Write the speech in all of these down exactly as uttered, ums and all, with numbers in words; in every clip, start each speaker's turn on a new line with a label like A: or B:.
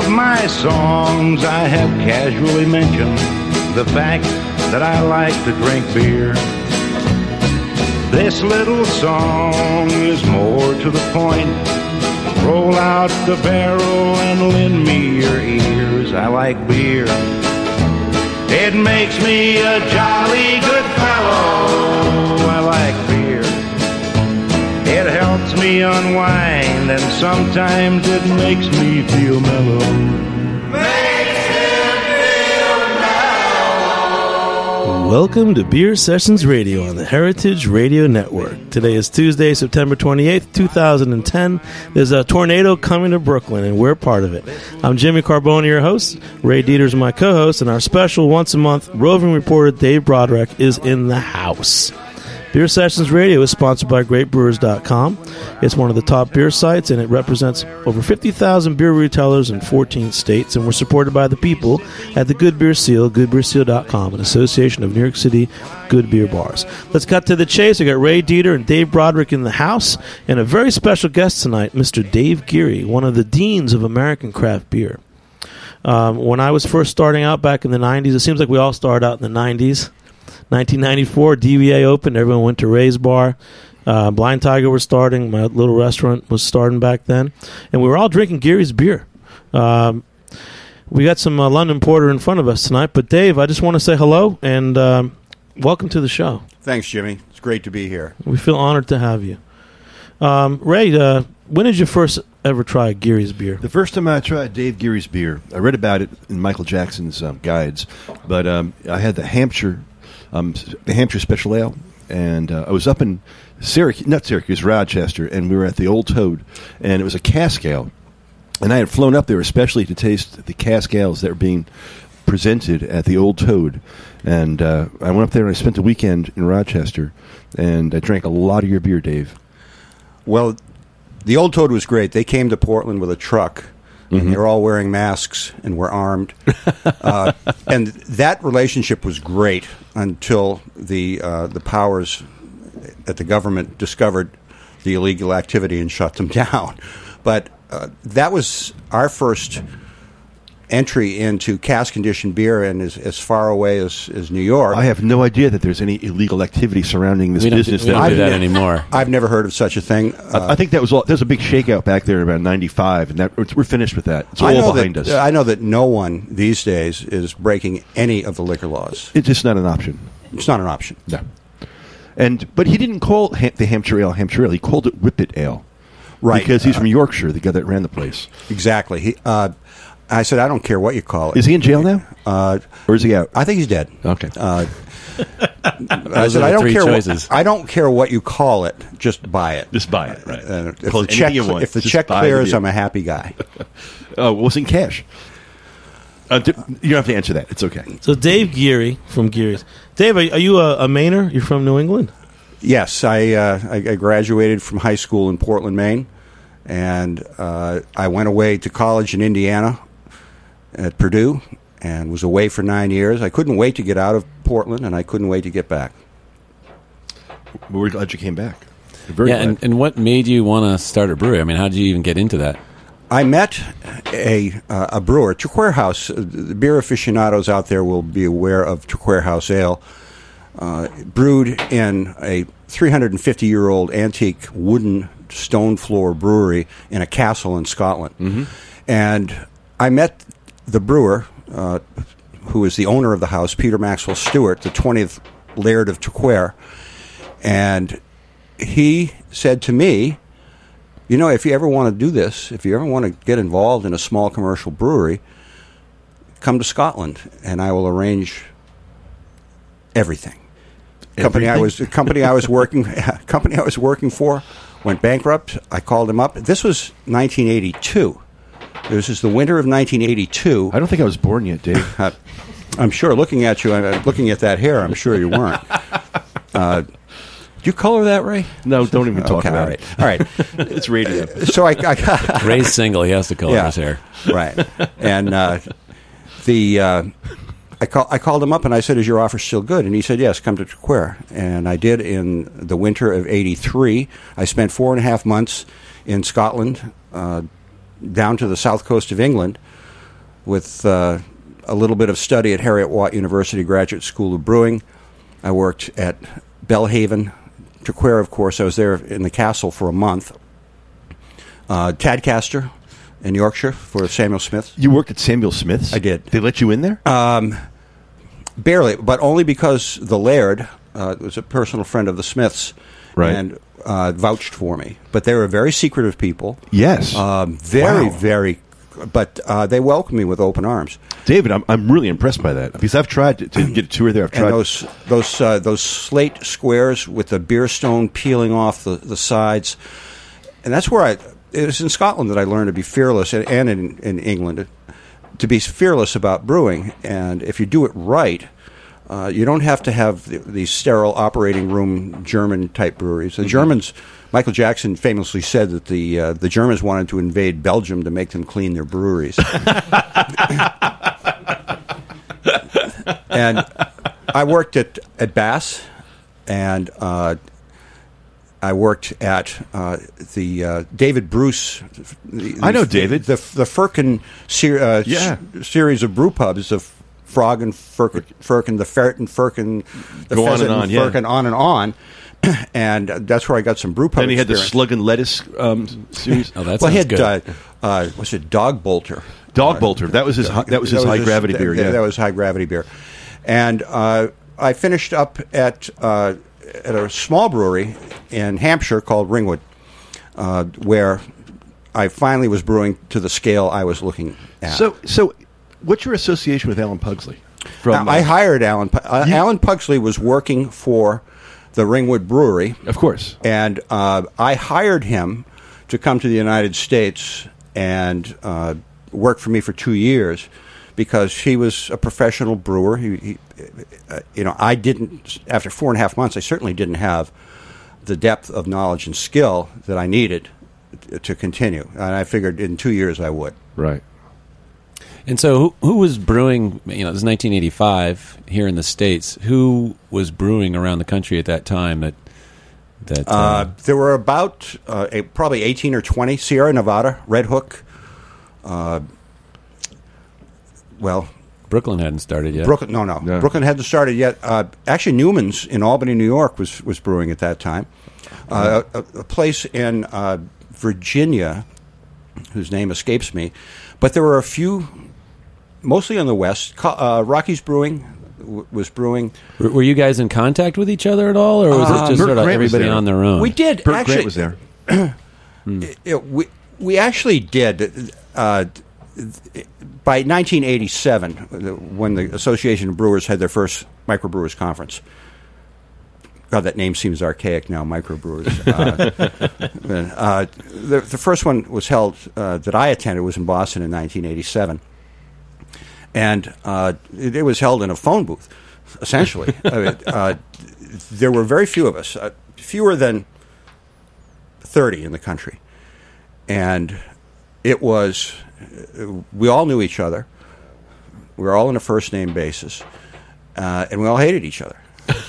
A: of my songs I have casually mentioned the fact that I like to drink beer. This little song is more to the point. Roll out the barrel and lend me your ears. I like beer. It makes me a jolly good fellow. I like beer. It helps me unwind, and sometimes it makes me feel mellow. Makes him feel mellow.
B: Welcome to Beer Sessions Radio on the Heritage Radio Network. Today is Tuesday, September twenty-eighth, two thousand ten. There's a tornado coming to Brooklyn, and we're part of it. I'm Jimmy Carbone, your host. Ray Dieter's my co-host, and our special once-a-month roving reporter Dave Broderick is in the house. Beer Sessions Radio is sponsored by great brewers dot com. It's one of the top beer sites, and it represents over fifty thousand beer retailers in fourteen states, and we're supported by the people at the Good Beer Seal, good beer seal dot com, an association of New York City good beer bars. Let's cut to the chase. I got Ray Dieter and Dave Broderick in the house, and a very special guest tonight, Mister Dave Geary, one of the deans of American craft beer. Um, when I was first starting out back in the nineties, it seems like we all started out in the nineties. nineteen ninety-four, D B A opened. Everyone went to Ray's Bar. Uh, Blind Tiger was starting. My little restaurant was starting back then. And we were all drinking Geary's beer. Um, we got some uh, London Porter in front of us tonight. But, Dave, I just want to say hello and um, welcome to the show.
C: Thanks, Jimmy. It's great to be here.
B: We feel honored to have you. Um, Ray, uh, when did you first ever try Geary's beer?
D: The first time I tried Dave Geary's beer, I read about it in Michael Jackson's um, guides. But um, I had the Hampshire... Um, the Hampshire Special Ale, and uh, I was up in Syracuse, not Syracuse, Rochester, and we were at the Old Toad, and it was a cask ale, and I had flown up there especially to taste the cask ales that were being presented at the Old Toad, and uh, I went up there and I spent the weekend in Rochester, and I drank a lot of your beer, Dave.
C: Well, the Old Toad was great. They came to Portland with a truck. And mm-hmm. they were all wearing masks and were armed. uh, and that relationship was great until the uh, the powers at the government discovered the illegal activity and shut them down. But uh, that was our first entry into cask-conditioned beer, and as, as far away as, as New York.
D: I have no idea that there's any illegal activity surrounding this
E: we don't,
D: business.
E: We don't
D: that
E: do that
C: ne-
E: anymore.
C: I've never heard of such a thing. Uh,
D: I, I think that was all, there was a big shakeout back there in about ninety-five, and that, we're finished with that. It's all
C: I know
D: behind
C: that,
D: us.
C: I know that no one these days is breaking any of the liquor laws.
D: It's just not an option.
C: It's not an option.
D: No. And but he didn't call ha- the Hampshire Ale Hampshire Ale. He called it Whippet Ale,
C: right?
D: Because he's
C: uh,
D: from Yorkshire, the guy that ran the place.
C: Exactly. He. Uh, I said, I don't care what you call it.
D: Is he in jail now?
C: Uh,
D: or is he out?
C: I think he's dead.
D: Okay.
C: Uh, I said, I don't care. What, I don't care what you call it. Just buy it.
D: Just buy it. Right.
C: Uh, if,
D: Call
C: the
D: it
C: check,
D: you want.
C: if the
D: Just
C: check
D: buy
C: clears,
D: the
C: I'm a happy guy.
D: Oh, well, it's in cash. Uh, d- you don't have to answer that. It's okay.
B: So Dave Geary from Geary's. Dave, are, are you a, a Mainer? You're from New England?
C: Yes, I, uh, I I graduated from high school in Portland, Maine, and uh, I went away to college in Indiana at Purdue and was away for nine years. I couldn't wait to get out of Portland, and I couldn't wait to get back.
D: Well, we're glad you came back. We're very
E: yeah,
D: glad.
E: and, and what made you want to start a brewery? I mean, how did you even get into that?
C: I met a uh, a brewer, Traquair House. Uh, the beer aficionados out there will be aware of Traquair House Ale, uh, brewed in a three hundred fifty year old antique wooden stone floor brewery in a castle in Scotland.
D: Mm-hmm.
C: And I met the brewer, uh, who is the owner of the house, Peter Maxwell Stewart, the twentieth Laird of Traquair, and he said to me, you know, if you ever want to do this, if you ever want to get involved in a small commercial brewery, come to Scotland, and I will arrange everything. everything? Company I was the company I was working company I was working for went bankrupt. I called him up. This was nineteen eighty-two. This is the winter of nineteen eighty-two.
D: I don't think I was born yet, Dave.
C: Uh, I'm sure. Looking at you, uh, looking at that hair, I'm sure you weren't. Uh, Do you color that, Ray?
D: No, don't even talk
C: okay,
D: about
C: all right.
D: it.
C: All right.
D: It's radio.
C: So I, I got
E: Ray's single. He has to color
C: yeah,
E: his hair.
C: Right. And uh, the uh, I, call, I called him up and I said, is your offer still good? And he said, yes, come to Traquair. And I did in the winter of eighty-three. I spent four and a half months in Scotland, uh, down to the south coast of England, with uh, a little bit of study at Heriot-Watt University Graduate School of Brewing. I worked at Belhaven, Traquair, of course. I was there in the castle for a month. Uh, Tadcaster in Yorkshire for Samuel Smith.
D: You worked at Samuel Smith's?
C: I did.
D: They let you in there?
C: Um, barely, but only because the Laird uh, was a personal friend of the Smiths,
D: Right.
C: and uh, vouched for me. But they were very secretive people.
D: Yes.
C: Um, very,
D: Wow.
C: very. But uh, they welcomed me with open arms.
D: David, I'm I'm really impressed by that because I've tried to, to get a tour there. I've tried
C: And those those uh, those slate squares with the beer stone peeling off the, the sides, and that's where I. It was in Scotland that I learned to be fearless, and, and in, in England, to be fearless about brewing. And if you do it right, uh, you don't have to have the, these sterile operating room German type breweries. The
D: Mm-hmm.
C: Germans. Michael Jackson famously said that the uh, the Germans wanted to invade Belgium to make them clean their breweries. And I worked at, at Bass, and uh, I worked at uh, the uh, David Bruce. The,
D: I know
C: the,
D: David.
C: The, the Firkin ser- uh,
D: Yeah.
C: s- series of brew pubs of Frog and Firkin, Firkin the Ferret and Firkin, the
D: Go on
C: Pheasant
D: and on, yeah.
C: Firkin, on and on. And that's where I got some brew pub
D: Then he had the
C: experience.
D: Slug and Lettuce um, series.
E: Oh, that
C: Well, he
E: sounds
C: had
E: good.
C: uh, uh, what's it, Dog Bolter.
D: Dog Bolter. That was his. hi- That was his high gravity
C: that,
D: beer.
C: that-
D: Yeah.
C: that was high gravity beer. And uh, I finished up at uh, at a small brewery in Hampshire called Ringwood, uh, where I finally was brewing to the scale I was looking at.
D: So, so, what's your association with Alan Pugsley? From,
C: Now, I
D: uh,
C: hired Alan. Pu- uh,
D: You-
C: Alan Pugsley was working for the Ringwood Brewery.
D: of course.
C: And uh, I hired him to come to the United States and uh, work for me for two years because he was a professional brewer. He, he, uh, you know, I didn't. After four and a half months, I certainly didn't have the depth of knowledge and skill that I needed t- to continue. And I figured in two years I would.
D: Right.
E: And so, who, who was brewing? You know, this is nineteen eighty-five here in the States. Who was brewing around the country at that time? That that uh,
C: Uh, there were about uh, a, probably eighteen or twenty. Sierra Nevada, Red Hook. Uh, well,
E: Brooklyn hadn't started yet.
C: Brooklyn, no, no,
D: No.
C: Brooklyn hadn't started yet. Uh, actually, Newman's in Albany, New York, was was brewing at that time. Uh, a, a place in uh, Virginia, whose name escapes me, but there were a few, mostly on the west. Co- Uh, Rocky's Brewing w- was brewing.
E: Were, were you guys in contact with each other at all, or was
C: Uh,
E: it just
D: Burt
E: sort of
D: Grant was
E: everybody
D: there.
E: on their own?
C: We did
D: Burt
C: actually.
D: Grant was there.
C: It- it- we we actually did. Uh, by nineteen eighty-seven, when the Association of Brewers had their first microbrewers conference. God, that name seems archaic now, microbrewers. Uh, uh, the, the first one was held uh, that I attended was in Boston in nineteen eighty-seven, and uh, it, it was held in a phone booth, essentially. I mean, uh, there were very few of us, uh, fewer than thirty in the country, and it was. We all knew each other. We were all on a first name basis, uh, and we all hated each other.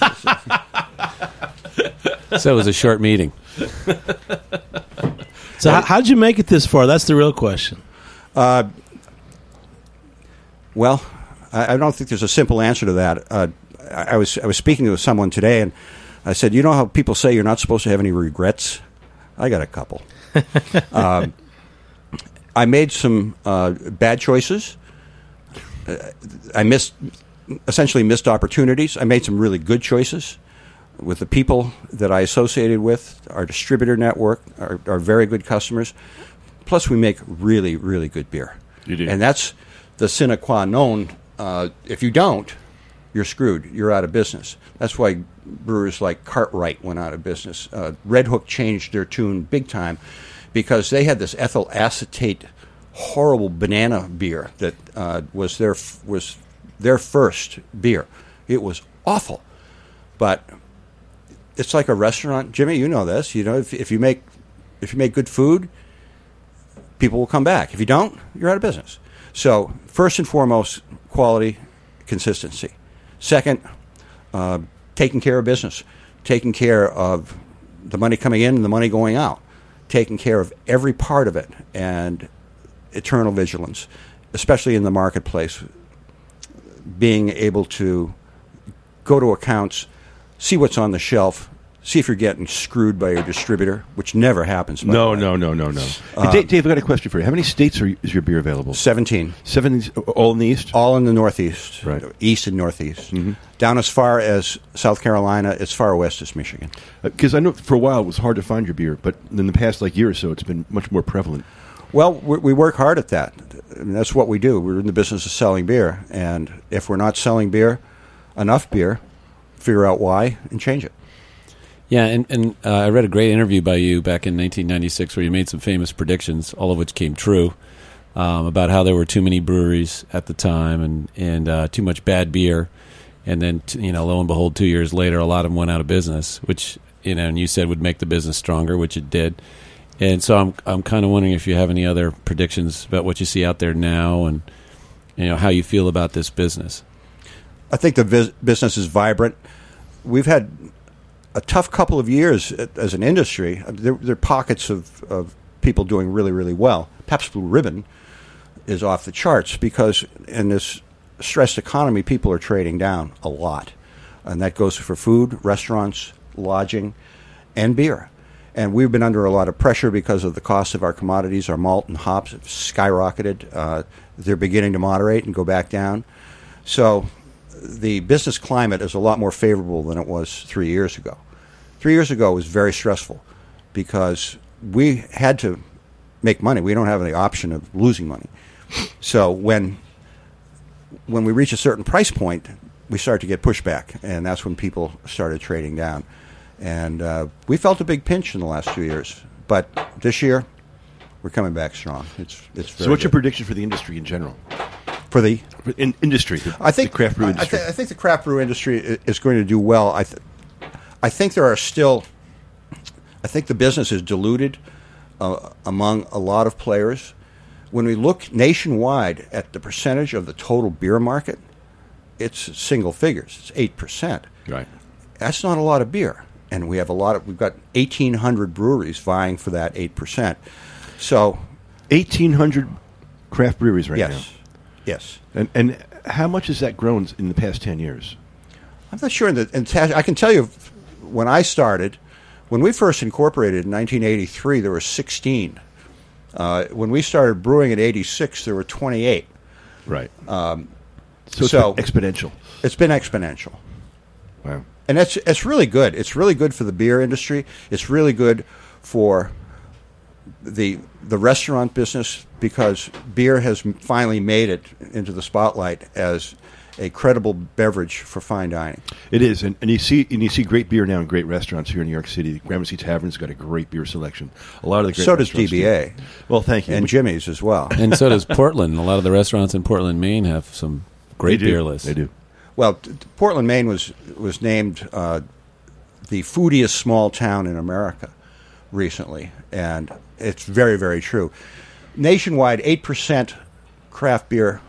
E: So it was a short meeting.
B: So how, how'd you make it this far? That's the real question.
C: Well, I, I don't think there's a simple answer to that. Uh, I, I was I was speaking to someone today, and I said, "You know how people say you're not supposed to have any regrets? I got a couple. um, I made some uh, bad choices. Uh, I missed, essentially missed opportunities. I made some really good choices with the people that I associated with. Our distributor network are, are very good customers. Plus, we make really, really good beer.
D: You do.
C: And that's the sine qua non. Uh, if you don't, you're screwed. You're out of business. That's why brewers like Cartwright went out of business. Uh, Red Hook changed their tune big time because they had this ethyl acetate, horrible banana beer that uh, was their f- was their first beer. It was awful, but it's like a restaurant. Jimmy, you know this. You know, if, if you make if you make good food, people will come back. If you don't, you're out of business. So first and foremost, quality, consistency. Second, uh, taking care of business, taking care of the money coming in and the money going out, taking care of every part of it, and eternal vigilance. especially in the marketplace, being able to go to accounts, see what's on the shelf, see if you're getting screwed by your distributor, which never happens. By
D: No,
C: the way.
D: no, no, no, no.
C: Uh,
D: Hey, Dave, Dave, I've got a question for you. How many states are, is your beer available?
C: seventeen.
D: Seven, all in the East?
C: All in the Northeast.
D: Right.
C: East and Northeast. Down as far as South Carolina, as far west as Michigan.
D: Because I know for a while it was hard to find your beer, but in the past like year or so, it's been much more prevalent.
C: Well, we, we work hard at that. I mean, that's what we do. We're in the business of selling beer. And if we're not selling beer, enough beer, figure out why and change it.
E: Yeah, and, and uh, I read a great interview by you back in nineteen ninety-six where you made some famous predictions, all of which came true, um, about how there were too many breweries at the time and, and uh, too much bad beer. And then, t- you know, lo and behold, two years later, a lot of them went out of business, which, you know, and you said would make the business stronger, which it did. And so I'm I'm kind of wondering if you have any other predictions about what you see out there now and, you know, how you feel about this business.
C: I think the vis- business is vibrant. We've had a tough couple of years as an industry. There, there are pockets of, of people doing really, really well. Pabst Blue Ribbon is off the charts because in this stressed economy, people are trading down a lot. And that goes for food, restaurants, lodging, and beer. And we've been under a lot of pressure because of the cost of our commodities. Our malt and hops have skyrocketed. Uh, they're beginning to moderate and go back down. So the business climate is a lot more favorable than it was three years ago. Three years ago was very stressful because we had to make money. We don't have the option of losing money. So when when we reach a certain price point, we start to get pushback, and that's when people started trading down. And uh, we felt a big pinch in the last two years. But this year, we're coming back strong. It's it's very
D: So what's your
C: good.
D: prediction for the industry in general?
C: For the
D: For in, industry, the,
C: I think
D: the craft brew
C: I-
D: industry.
C: I, th- I think the craft brew industry i- is going to do well. I, th- I think there are still. I think the business is diluted uh, among a lot of players. When we look nationwide at the percentage of the total beer market, it's single figures. It's eight percent.
D: Right.
C: That's not a lot of beer, and we have a lot of. We've got eighteen hundred breweries vying for that eight percent. So
D: eighteen hundred craft breweries right
C: yes, yes.
D: now. And, and how much has that grown in the past ten years?
C: I'm not sure. That, and I can tell you, when I started, when we first incorporated in nineteen eighty-three, there were sixteen. Uh, when we started brewing in eighty-six, there were twenty-eight.
D: Right. Um, so it's
C: so-
D: been exponential.
C: It's been exponential.
D: Wow.
C: And it's, it's really good. It's really good for the beer industry. It's really good for the the restaurant business because beer has finally made it into the spotlight as a credible beverage for fine dining.
D: It is, and, and you see and you see great beer now in great restaurants here in New York City. Gramercy Tavern's got a great beer selection. A lot of the great
C: So does
D: restaurants
C: D B A.
D: do. Well, thank you.
C: And Jimmy's as well.
E: And so does Portland. A lot of the restaurants in Portland, Maine have some great
D: They do.
E: beer lists.
D: They do.
C: Well, t- t- Portland, Maine was was named uh, the foodiest small town in America recently, and it's very, very true. Nationwide, eight percent craft beer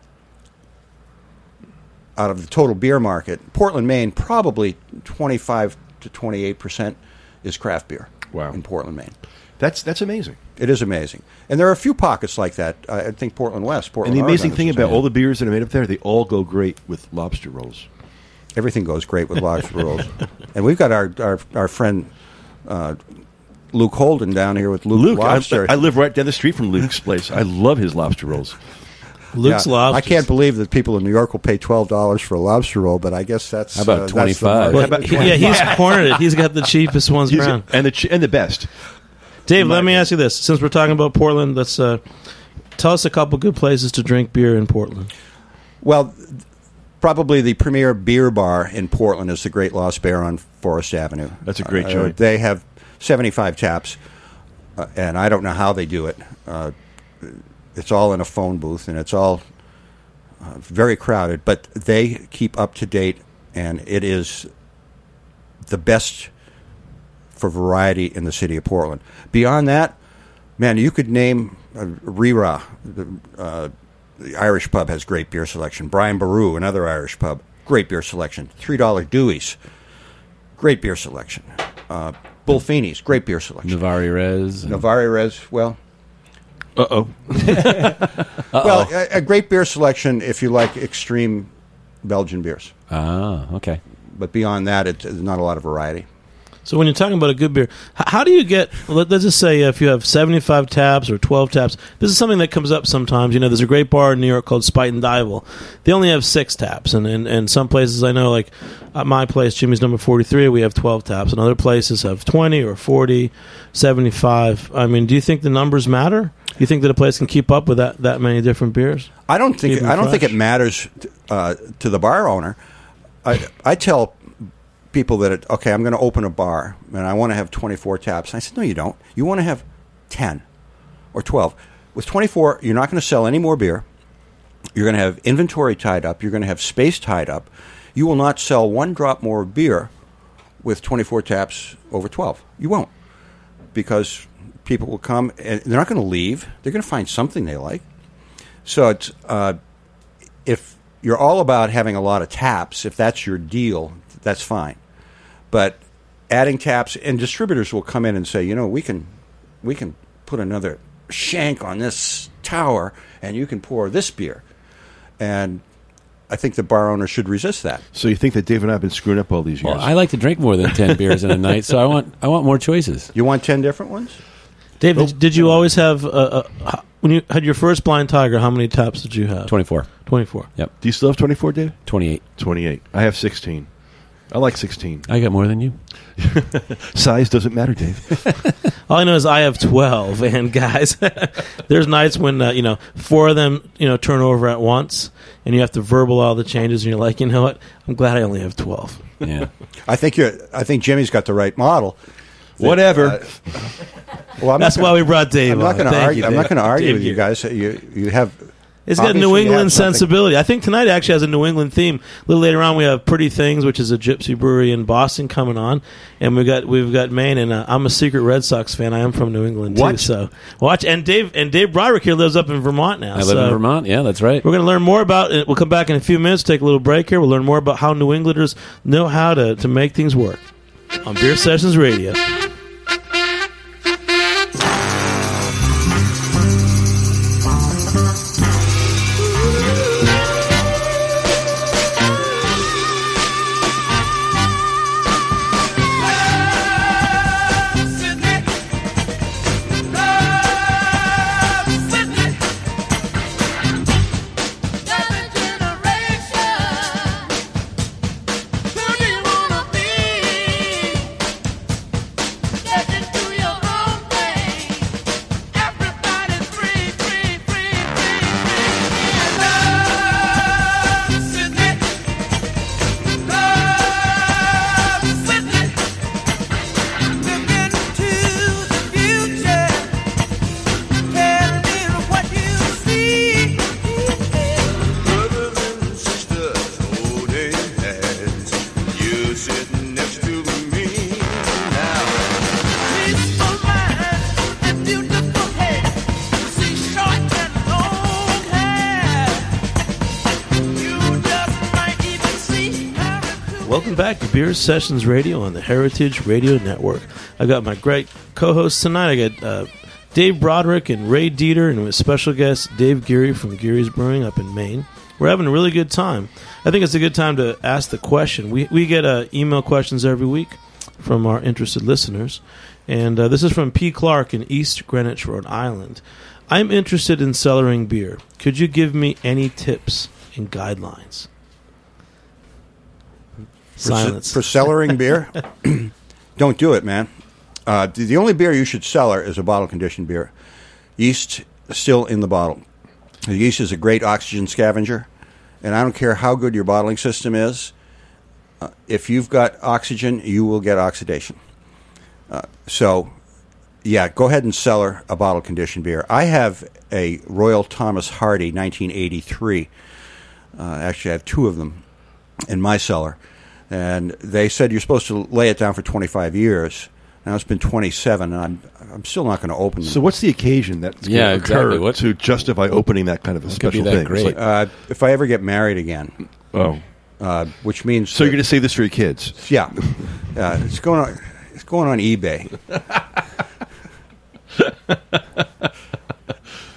C: out of the total beer market. Portland, Maine, probably twenty-five to twenty-eight percent is craft beer.
D: Wow.
C: In Portland, Maine.
D: That's that's amazing.
C: It is amazing. And there are a few pockets like that. I I think Portland West,
D: And
C: Portland
D: the amazing
C: Oregon
D: thing
C: is
D: about
C: amazing.
D: all the beers that are made up there, they all go great with lobster rolls.
C: Everything goes great with lobster rolls. And we've got our our, our friend uh, Luke Holden down here with Luke,
D: Luke, I,
C: Lobster.
D: I live right down the street from Luke's place. I love his lobster rolls.
B: Luke's
C: Yeah,
B: Lobsters.
C: I can't believe that people in New York will pay twelve dollars for a lobster roll, but I guess that's
E: How about
C: uh, that's the
E: twenty-five?
C: market.
B: Well,
D: How about
B: he- yeah, he's cornered it. He's got the cheapest ones
D: He's-
B: around.
D: and the ch- and the best.
B: Dave,
D: my
B: let me
D: opinion.
B: ask you this: since we're talking about Portland, let's uh, tell us a couple good places to drink beer in Portland.
C: Well, probably the premier beer bar in Portland is the Great Lost Bear on Forest Avenue.
D: That's a great
C: Uh,
D: joint.
C: They have seventy-five taps, uh, and I don't know how they do it. Uh, it's all in a phone booth, and it's all uh, very crowded, but they keep up to date, and it is the best for variety in the city of Portland. Beyond that, man, you could name uh, Rira, the, uh, the Irish pub has great beer selection. Brian Baru, another Irish pub, great beer selection. Three Dollar Dewey's, great beer selection. Uh, Bull Feeney's, great beer selection.
E: Navari Rez. and-
C: Navari Rez, well,
D: Uh-oh.
C: Well, a, a great beer selection if you like extreme Belgian beers.
E: Ah, okay.
C: But beyond that, it's not a lot of variety.
B: So when you're talking about a good beer, h- how do you get, let, let's just say if you have seventy-five taps or twelve taps, this is something that comes up sometimes. You know, there's a great bar in New York called Spite and Dival. They only have six taps. And in and some places I know, like at my place, Jimmy's number forty-three, we have twelve taps. And other places have twenty or forty, seventy-five. I mean, do you think the numbers matter? Do you think that a place can keep up with that, that many different beers?
C: I don't think
B: Keep 'em
C: I don't think
B: fresh?
C: it matters uh, to the bar owner. I I tell people that it, okay, I'm going to open a bar and I want to have twenty-four taps. And I said, no, you don't. You want to have ten or twelve. With twenty-four, you're not going to sell any more beer. You're going to have inventory tied up. You're going to have space tied up. You will not sell one drop more beer with twenty-four taps over twelve. You won't, because people will come and they're not going to leave. They're going to find something they like. So it's uh, if you're all about having a lot of taps, if that's your deal, that's fine. But adding taps, and distributors will come in and say, you know, we can we can put another shank on this tower, and you can pour this beer. And I think the bar owner should resist that.
D: So you think that Dave and I have been screwing up all these years?
E: Well, I like to drink more than ten beers in a night, so I want I want more choices.
C: You want ten different ones?
B: Dave, did, did you always have, uh, uh, when you had your first Blind Tiger, how many taps did you have?
E: twenty-four.
B: twenty-four.
E: Yep.
D: Do you still have twenty-four, Dave?
E: twenty-eight.
D: twenty-eight. I have sixteen. I like sixteen.
E: I got more than you.
D: Size doesn't matter, Dave.
B: All I know is I have twelve, and guys, there's nights when, uh, you know, four of them, you know, turn over at once, and you have to verbal all the changes, and you're like, you know what, I'm glad I only have twelve.
E: Yeah.
C: I think you're. I think Jimmy's got the right model.
D: Whatever.
C: Uh, well, I'm
B: That's
C: not
B: why
C: gonna,
B: we brought Dave
C: I'm not
B: on.
C: going to
B: Thank
C: argue.
B: you,
C: I'm
B: Dave.
C: not going to argue
B: Dave
C: with you
B: here.
C: guys. You you have.
B: It's got a
C: obviously
B: New
C: you have
B: England
C: something.
B: sensibility. I think tonight actually has a New England theme. A little later on, we have Pretty Things, which is a gypsy brewery in Boston, coming on, and we got we've got Maine. And uh, I'm a secret Red Sox fan. I am from New England too.
D: What?
B: So watch. And Dave and Dave Broderick here lives up in Vermont now.
E: I live
B: so
E: in Vermont. Yeah, that's right.
B: We're going to learn more about it. We'll come back in a few minutes, take a little break here. We'll learn more about how New Englanders know how to, to make things work on Beer Sessions Radio. Welcome back to Beer Sessions Radio on the Heritage Radio Network. I got my great co-hosts tonight. I got uh, Dave Broderick and Ray Dieter, and with special guest Dave Geary from Geary's Brewing up in Maine. We're having a really good time. I think it's a good time to ask the question. We we get uh, email questions every week from our interested listeners, and uh, this is from P. Clark in East Greenwich, Rhode Island. I'm interested in cellaring beer. Could you give me any tips and guidelines? Silence.
C: For, for cellaring beer, don't do it, man. Uh, the, the only beer you should cellar is a bottle-conditioned beer. Yeast still in the bottle. The yeast is a great oxygen scavenger, and I don't care how good your bottling system is. Uh, if you've got oxygen, you will get oxidation. Uh, so, yeah, go ahead and cellar a bottle-conditioned beer. I have a Royal Thomas Hardy nineteen eighty-three. Uh, actually, I have two of them in my cellar. And they said you're supposed to lay it down for twenty-five years. Now it's been twenty-seven, and I'm I'm still not going to open them.
D: So what's the occasion that's
E: Yeah,
D: going to occur
E: exactly. What-
D: to justify opening that kind of a
E: What could be
D: special
E: that
D: thing?
E: great?
D: It's like,
C: Uh, if I ever get married again,
D: oh,
C: uh, which means
D: so you're going to save this for your kids?
C: yeah, uh, it's going on it's going on eBay.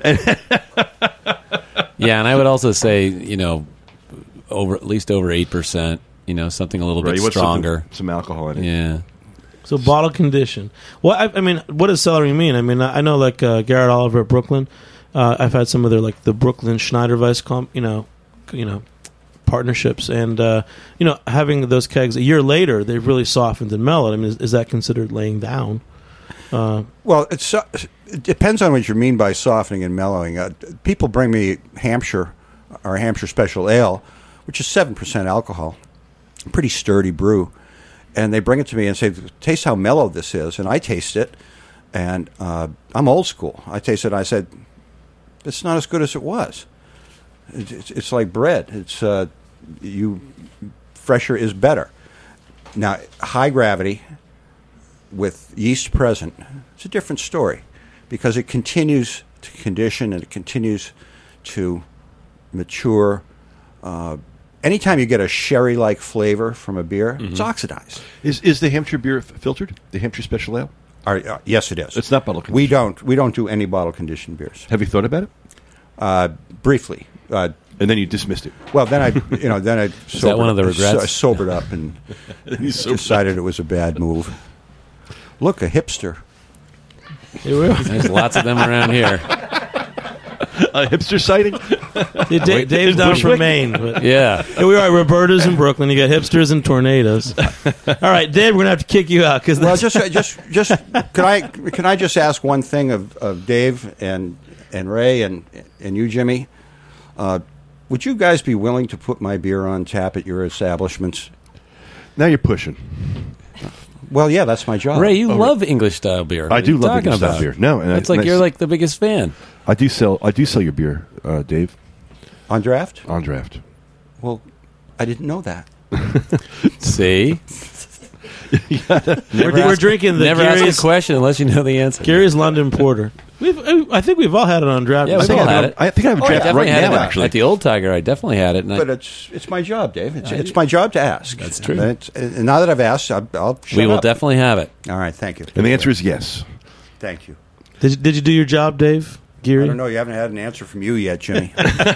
E: Yeah, and I would also say, you know, over at least over eight percent. You know, something a little
D: Right,
E: bit
D: you want
E: stronger.
D: something- Some alcohol in it.
E: Yeah.
B: So bottle condition. Well, I, I mean, what does cellaring mean? I mean, I I know like uh, Garrett Oliver at Brooklyn. Uh, I've had some of their like the Brooklyn Schneider Weiss, comp, you know, you know, partnerships, and uh, you know, having those kegs a year later, they've really softened and mellowed. I mean, is, is that considered laying down? Uh,
C: Well, it's, so- it depends on what you mean by softening and mellowing. Uh, people bring me Hampshire, or Hampshire Special Ale, which is seven percent alcohol, pretty sturdy brew, and they bring it to me and say, taste how mellow this is, and I taste it, and uh, I'm old school. I taste it, and I said, it's not as good as it was. It, it's, it's like bread. It's uh, you fresher is better. Now, high gravity with yeast present, it's a different story because it continues to condition and it continues to mature. Uh, anytime you get a sherry-like flavor from a beer,
E: Mm-hmm.
C: it's oxidized.
D: Is is the Hampshire beer f- filtered? The Hampshire Special Ale?
C: Or, uh, yes, it is.
D: It's not bottle
C: We
D: conditioned.
C: don't. We don't do any bottle conditioned beers.
D: Have you thought about it?
C: Uh, briefly, uh,
D: And then you dismissed it.
C: well, then I, you know, then I sobered,
E: that one of the regrets?
C: I sobered up and decided it was a bad move. Look, a hipster.
B: here we are.
E: There's lots of them around here.
D: A hipster sighting?
B: See, Da- Dave's down from Maine. But
E: Yeah.
B: here we are, Roberta's in Brooklyn. You got hipsters and tornadoes. All right, Dave, we're gonna have to kick you out because
C: Well, just, uh, just, just, can I, can I just ask one thing of, of Dave and and Ray and and you, Jimmy? Uh, would you guys be willing to put my beer on tap at your establishments?
D: Now you're pushing.
C: Well, yeah, that's my job.
E: Ray, you love English style beer.
D: I
E: What
D: do
E: are you
D: love
E: talking
D: English style
E: about?
D: beer. No, and I-
E: it's like
D: and I
E: you're
D: s-
E: like the biggest fan.
D: I do sell. I do sell your beer, uh, Dave,
C: On draft?
D: on draft.
C: Well, I didn't know that.
E: See,
B: we're, we're drinking the
E: never ask
B: Gary's,
E: a question unless you know the answer.
B: Gary's London Porter. We've, I think we've all had it on draft.
E: Yeah,
D: I
E: we've
D: think
E: all
D: I
E: had
D: have-
E: it.
D: I think I have a
E: Oh, I
D: draft
E: definitely
D: right
E: had
D: now.
E: it at-
D: Actually,
E: at the Old Tiger. I definitely had it. And I,
C: But it's it's my job, Dave. It's, it's my job to ask.
E: That's true.
C: And, it's, and now that I've asked, I'll, I'll shut
E: we will
C: up.
E: definitely have it.
C: All right, thank you.
D: and the answer is yes.
C: Thank you.
B: Did you, did you do your job, Dave?
C: I
B: Geary?
C: don't know. You haven't had an answer from you yet, Jimmy.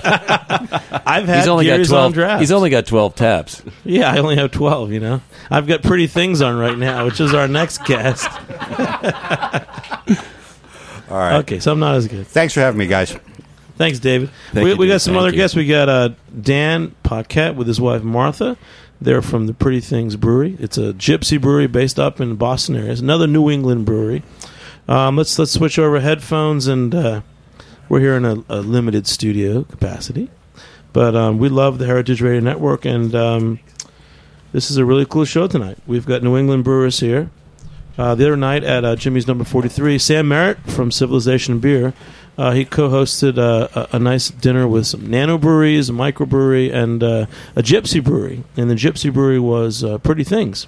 B: I've had
E: He's only got
B: Gary's on
E: twelve.
B: draft.
E: He's only got twelve taps.
B: Yeah, I only have twelve, you know. I've got Pretty Things on right now, which is our next guest.
C: All right.
B: Okay, so I'm not as good.
C: Thanks for having me, guys.
B: Thanks, David.
D: Thank
B: we
D: you,
B: we got
D: David.
B: some
E: Thank
B: other
E: you.
B: guests. We got uh, Dan Paquette with his wife Martha. They're from the Pretty Things Brewery. It's a gypsy brewery based up in the Boston area. It's another New England brewery. Um, let's let's switch over headphones, and uh, we're here in a, a limited studio capacity. But um, we love the Heritage Radio Network, and um, this is a really cool show tonight. We've got New England brewers here. Uh, the other night at uh, Jimmy's Number forty-three, Sam Merritt from Civilization Beer, uh, he co-hosted uh, a, a nice dinner with some nano breweries, a microbrewery, and uh, a gypsy brewery. And the gypsy brewery was uh, Pretty Things.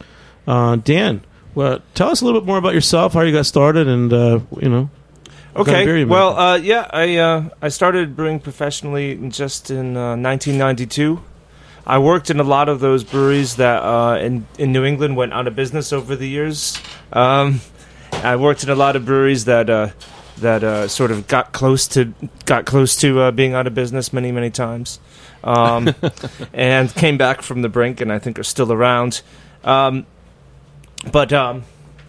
B: Uh, Dan, well, tell us a little bit more about yourself, how you got started, and uh, you know. what kind of beer
F: Okay.
B: you
F: Well,
B: make.
F: uh, yeah, I uh, I started brewing professionally just in uh, nineteen ninety-two. I worked in a lot of those breweries that uh, in in New England went out of business over the years. Um, I worked in a lot of breweries that uh, that uh, sort of got close to got close to uh, being out of business many many times, um, and came back from the brink, and I think are still around. Um, but um,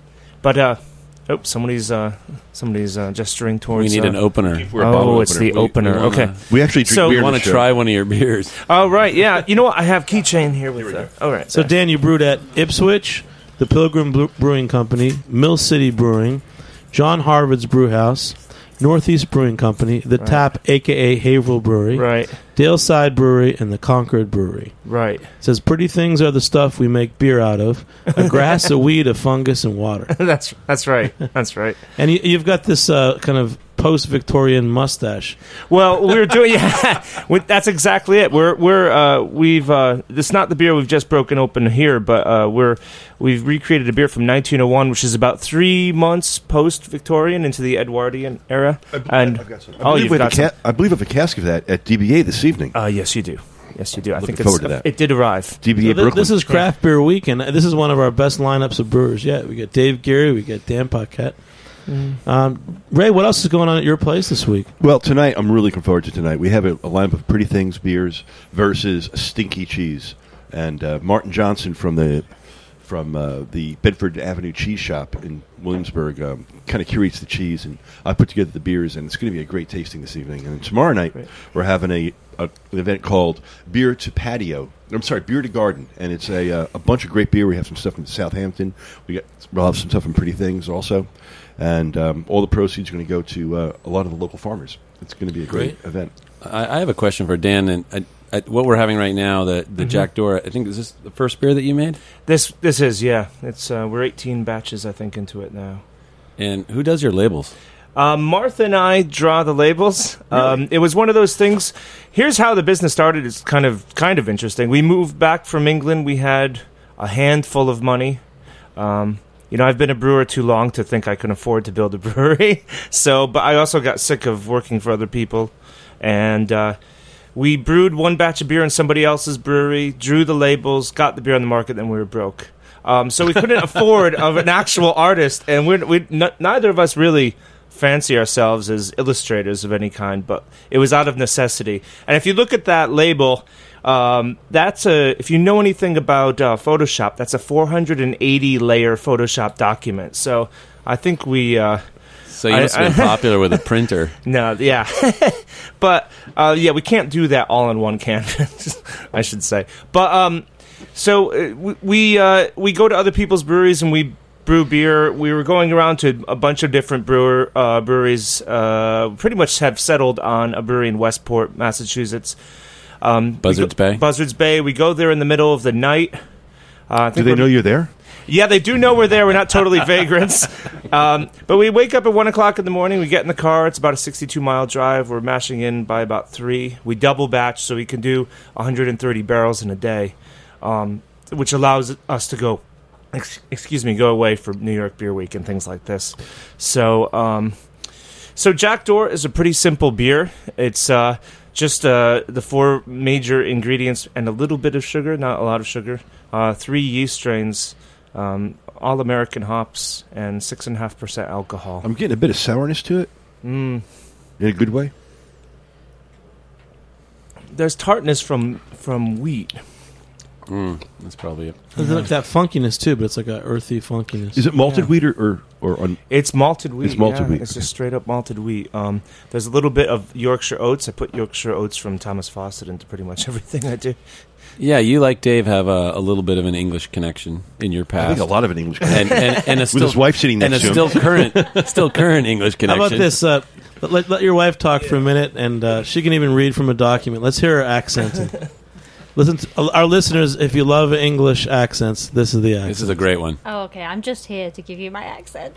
F: but uh, oh, somebody's uh, somebody's uh, gesturing towards.
E: We need
F: uh,
E: an opener.
D: We're a bottle
F: Oh, it's the
E: We- we
F: opener.
E: wanna-
F: Okay.
D: We actually drink
F: So-
D: beer.
E: I
D: on
E: want
D: the
E: to
D: show.
E: try one of your beers.
F: Oh, right. Yeah. You know what? I have keychain here with that. All right.
B: So, Dan, you brewed at Ipswich, the Pilgrim Bre- Brewing Company, Mill City Brewing, John Harvard's Brew House, Northeast Brewing Company, the
F: Right.
B: Tap, a k a. Haverhill Brewery,
F: Right.
B: Daleside Brewery, and the Concord Brewery.
F: Right.
B: It says, pretty things are the stuff we make beer out of, a grass, a weed, a fungus, and water.
F: that's that's right. That's right.
B: And you, you've got this uh, kind of post-Victorian mustache.
F: Well, we're doing. Yeah, we- that's exactly it. We're we're uh, we've. Uh, it's not the beer we've just broken open here, but uh, we're we've recreated a beer from nineteen oh one, which is about three months post-Victorian into the Edwardian era. And
D: I've got some. I
F: oh,
D: believe
F: you've
D: we have
F: got
D: a
F: some.
D: ca- I believe we have a cask of that at D B A this evening.
F: Uh, yes, you do. Yes, you do. I
D: Looking
F: think
D: forward
F: it's,
D: to that.
F: It did arrive.
D: D B A
B: So thi-
D: Brooklyn.
B: this is Craft Beer Week, and this is one of our best lineups of brewers yet. We got Dave Geary, we got Dan Paquette. Um, Ray, what else is going on at your place this week?
D: Well, tonight, I'm really looking forward to tonight. We have a, a lineup of Pretty Things beers versus Stinky Cheese. And uh, Martin Johnson from the from uh, the Bedford Avenue Cheese Shop in Williamsburg um, kind of curates the cheese, and I put together the beers, and it's going to be a great tasting this evening. And tomorrow night,
F: Great.
D: we're having a, a an event called Beer to Patio. I'm sorry, Beer to Garden, and it's a uh, a bunch of great beer. We have some stuff from Southampton. We got we'll have some stuff from Pretty Things also, and um, all the proceeds are going to go to uh, a lot of the local farmers. It's going to be a great,
B: Great.
D: event.
E: I, I have a question for Dan, and I, I, what we're having right now, the the
F: Mhm.
E: Jack Dora. I think is this the first beer that you made?
F: This this is yeah. It's uh, we're eighteen batches I think into it now.
E: And who does your labels?
F: Um, Martha and I draw the labels. Um, it was one of those things. Here's how the business started. It's kind of kind of interesting. We moved back from England. We had a handful of money. Um, you know, I've been a brewer too long to think I can afford to build a brewery. So, but I also got sick of working for other people, and uh, we brewed one batch of beer in somebody else's brewery, drew the labels, got the beer on the market, then we were broke. Um, so we couldn't afford of an actual artist, and we're, we n- neither of us really fancy ourselves as illustrators of any kind, but it was out of necessity. And if you look at that label, um, that's a if you know anything about uh, Photoshop, that's a four hundred eighty layer Photoshop document. So I think we uh,
E: So you
F: I-
E: must have been popular with a printer.
F: no, yeah, but uh, yeah, we can't do that all in one canvas, I should say. But um, so uh, we we, uh, we go to other people's breweries and we brew beer. We were going around to a bunch of different brewer uh, breweries. Uh, pretty much have settled on a brewery in Westport, Massachusetts. Um, we
E: Buzzards
F: go-
E: Bay?
F: Buzzards Bay. We go there in the middle of the night. Uh, I
D: Do
F: think
D: they
F: we're-
D: know you're there?
F: yeah, they do know we're there. We're not totally vagrants. Um, but we wake up at one o'clock in the morning. We get in the car. It's about a sixty-two mile drive. We're mashing in by about three. We double batch so we can do one hundred thirty barrels in a day, um, which allows us to go, ex- excuse me, go away for New York Beer Week and things like this. So, um, so Jack Dora is a pretty simple beer. It's uh, just uh, the four major ingredients and a little bit of sugar, not a lot of sugar. Uh, three yeast strains. Um, all American hops and six and a half percent alcohol.
D: I'm getting a bit of sourness to it
F: Mm.
D: in a good way.
F: There's tartness from from wheat.
E: Mm, that's probably it.
B: There's like that funkiness too, but it's like a earthy funkiness.
D: Is it malted
F: Yeah.
D: wheat or or, or un-
F: It's malted wheat.
D: It's malted
F: yeah.
D: wheat,
F: It's
D: okay.
F: just straight up malted wheat. Um, there's a little bit of Yorkshire oats. I put Yorkshire oats from Thomas Fawcett into pretty much everything I do.
E: Yeah, you like Dave have a, a little bit of an English connection in your
D: I
E: past,
D: think a lot of an English
E: and and, and a
D: with
E: still,
D: his wife sitting
E: and a
D: next to him.
E: still current, still current English
B: How
E: connection.
B: about this? Uh, let, let your wife talk for a minute, and uh, she can even read from a document. Let's hear her accenting. Listen, to, our listeners, if you love English accents, this is the accent.
E: This is a great one.
G: Oh, okay. I'm just here to give you my accent.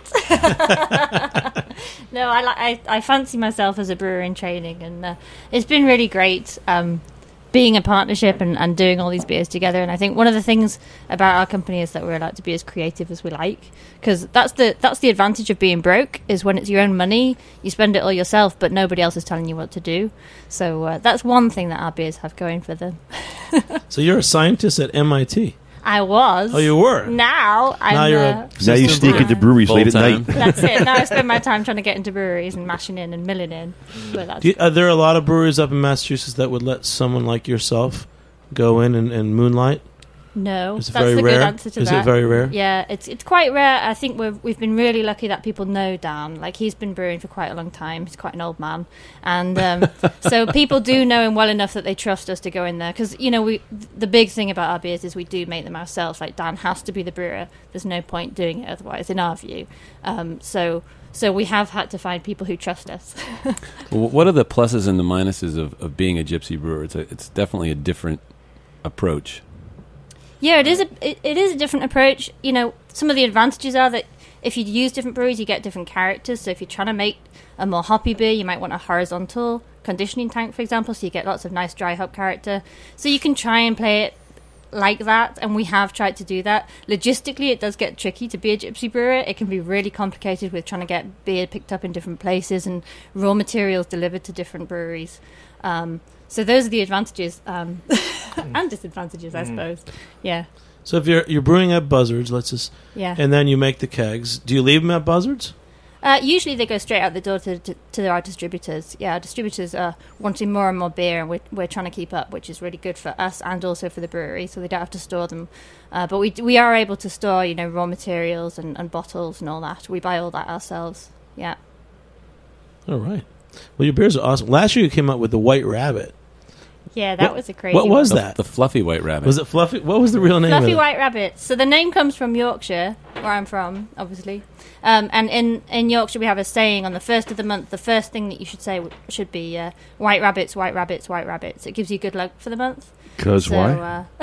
G: no, I, li- I I fancy myself as a brewer in training, and uh, it's been really great um, being a partnership and, and doing all these beers together. And I think one of the things about our company is that we're allowed to be as creative as we like, because that's the that's the advantage of being broke, is when it's your own money, you spend it all yourself, but nobody else is telling you what to do. So uh, that's one thing that our beers have going for them.
B: So you're a scientist at M I T.
G: I was.
B: Oh, you were?
G: Now I'm.
B: Now you're
G: uh,
B: a
D: Now you
B: assistant
D: sneak
B: brewer.
D: into breweries late at
E: Full-time.
D: night.
G: That's it. Now I spend my time trying to get into breweries and mashing in and milling in. But that's
B: Do you, are there a lot of breweries up in Massachusetts that would let someone like yourself go in and, and moonlight?
G: no.
B: Is it
G: That's
B: very
G: the
B: rare?
G: good answer to
B: Is
G: that.
B: it very rare?
G: Yeah, it's it's quite rare. I think we've we've been really lucky that people know Dan. Like, he's been brewing for quite a long time. He's quite an old man, and um, so people do know him well enough that they trust us to go in there. Because you know, we the big thing about our beers is we do make them ourselves. Like, Dan has to be the brewer. There's no point doing it otherwise, in our view. Um, so. So we have had to find people who trust us.
E: Well, what are the pluses and the minuses of, of being a gypsy brewer? It's a, it's definitely a different approach.
G: Yeah, it is a it, it is a different approach. You know, some of the advantages are that if you use different breweries, you get different characters. So if you're trying to make a more hoppy beer, you might want a horizontal conditioning tank, for example, so you get lots of nice dry hop character. So you can try and play it like that, and we have tried to do that. Logistically, it does get tricky to be a gypsy brewer. It can be really complicated with trying to get beer picked up in different places and raw materials delivered to different breweries. Um, so those are the advantages um, and disadvantages, I suppose. Yeah,
B: So if you're you're brewing at Buzzards, let's just,
G: yeah.
B: and then you make the kegs. Do you leave them at Buzzards?
G: Uh, usually they go straight out the door to, to, to our distributors. Yeah, our distributors are wanting more and more beer, and we're, we're trying to keep up, which is really good for us and also for the brewery, so they don't have to store them. Uh, but we we are able to store, you know, raw materials and, and bottles and all that. We buy all that ourselves. Yeah.
B: All right. Well, your beers are awesome. Last year you came up with the White Rabbit.
G: Yeah, that
B: What-
G: was a crazy
B: What was
G: one.
B: that?
E: The fluffy white rabbit.
B: Was it Fluffy? What was the real name
G: Fluffy
B: of it?
G: White Rabbit. So the name comes from Yorkshire, where I'm from, obviously. Um, and in, in Yorkshire, we have a saying on the first of the month, the first thing that you should say w- should be uh, white rabbits, white rabbits, white rabbits. It gives you good luck for the month.
D: Because
G: So,
D: why?
G: uh,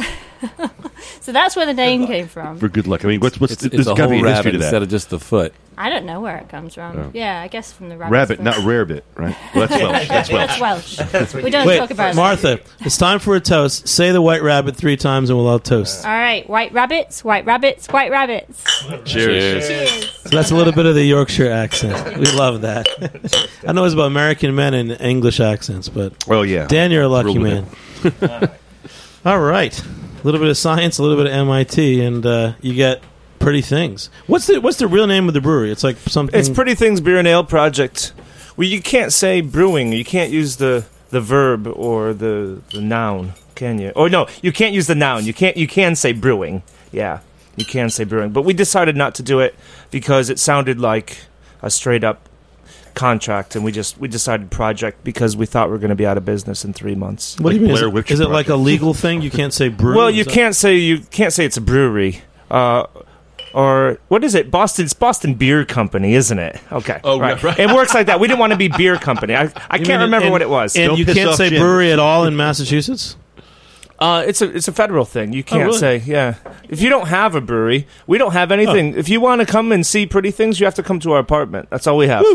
G: so that's where the name came from.
D: For good luck. I mean, what's what's
E: It's,
D: there's
E: it's a
D: got to
E: whole
D: be a history
E: rabbit
D: to that.
E: instead of just the foot.
G: I don't know where it comes from.
D: Oh.
G: Yeah, I guess from the rabbits.
D: Rabbit,
G: first.
D: not rarebit, right? Well, that's Welsh. That's Welsh.
G: That's Welsh. we don't
B: Wait,
G: talk about that.
B: Martha, it's time for a toast. Say the White Rabbit three times and we'll all toast.
G: All right, white rabbits, white rabbits, white rabbits.
E: Cheers.
G: Cheers.
B: So that's a little bit of the Yorkshire accent. We love that. I know it's about American men and English accents, but
D: Well, yeah.
B: Dan, you're a lucky
D: Thrilled
B: man.
D: with
B: All right. A little bit of science, a little bit of M I T, and uh, you get Pretty Things. What's the What's the real name of the brewery? It's like something...
F: It's Pretty Things Beer and Ale Project. Well, you can't say brewing. You can't use the, the verb or the, the noun, can you? Or no, you can't use the noun. You can't. You can say brewing. Yeah, you can say brewing. But we decided not to do it because it sounded like a straight up contract, and we just we decided project because we thought we were going to be out of business in three months.
B: What do you
D: like
B: mean? Is
D: Blair
B: it,
D: Witch
B: is it like a
D: Project.
B: legal thing? You can't say brew?
F: Well, you
B: Is that-
F: can't say you can't say it's a brewery. Uh, or what is it? Boston, it's Boston Beer Company, isn't it? Okay.
D: Oh, right, right.
F: It works like that. We didn't want to be beer company. I, I
B: You
F: can't
B: mean-
F: remember
B: and-
F: what it was.
B: And
D: Don't
B: you
D: piss
B: can't
D: off
B: say
D: Jim.
B: brewery at all in Massachusetts?
F: Uh, it's a it's a federal thing. You can't
B: really?
F: say yeah. If you don't have a brewery, we don't have anything. If you want to come and see Pretty Things, you have to come to our apartment. That's all we have.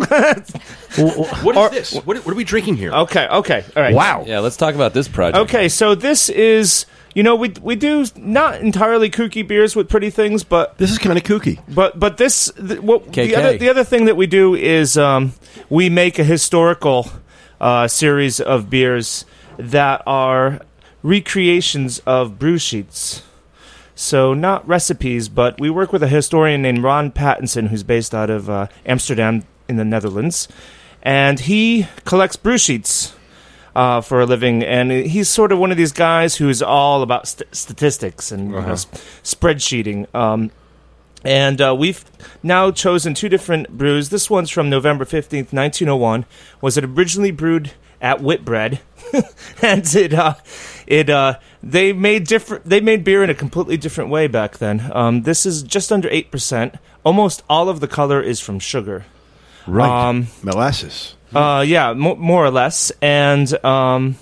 D: What
F: Or-
D: is this? What, what are we drinking here?
F: okay. Okay. All right.
D: Wow.
E: Yeah, let's talk about this project.
F: Okay. So this is you know we we do not entirely kooky beers with Pretty Things, but
D: This is kind of kooky.
F: But but this the, what
E: K K.
F: the other the other thing that we do is um, we make a historical uh, series of beers that are recreations of brew sheets. So not recipes, but we work with a historian named Ron Pattinson, who's based out of uh, Amsterdam in the Netherlands, and he collects brew sheets uh, for a living. And he's sort of one of these guys who's all about st- statistics and you know,
D: Uh-huh.
F: s- spreadsheeting. Um, and uh, we've now chosen two different brews. This one's from November fifteenth, nineteen oh one. Was it originally brewed at Whitbread? and it, uh, it, uh, they made different. They made beer in a completely different way back then. Um, this is just under eight percent. Almost all of the color is from sugar.
D: Right.
F: Um,
D: Molasses.
F: Uh, yeah, mo- more or less. And um,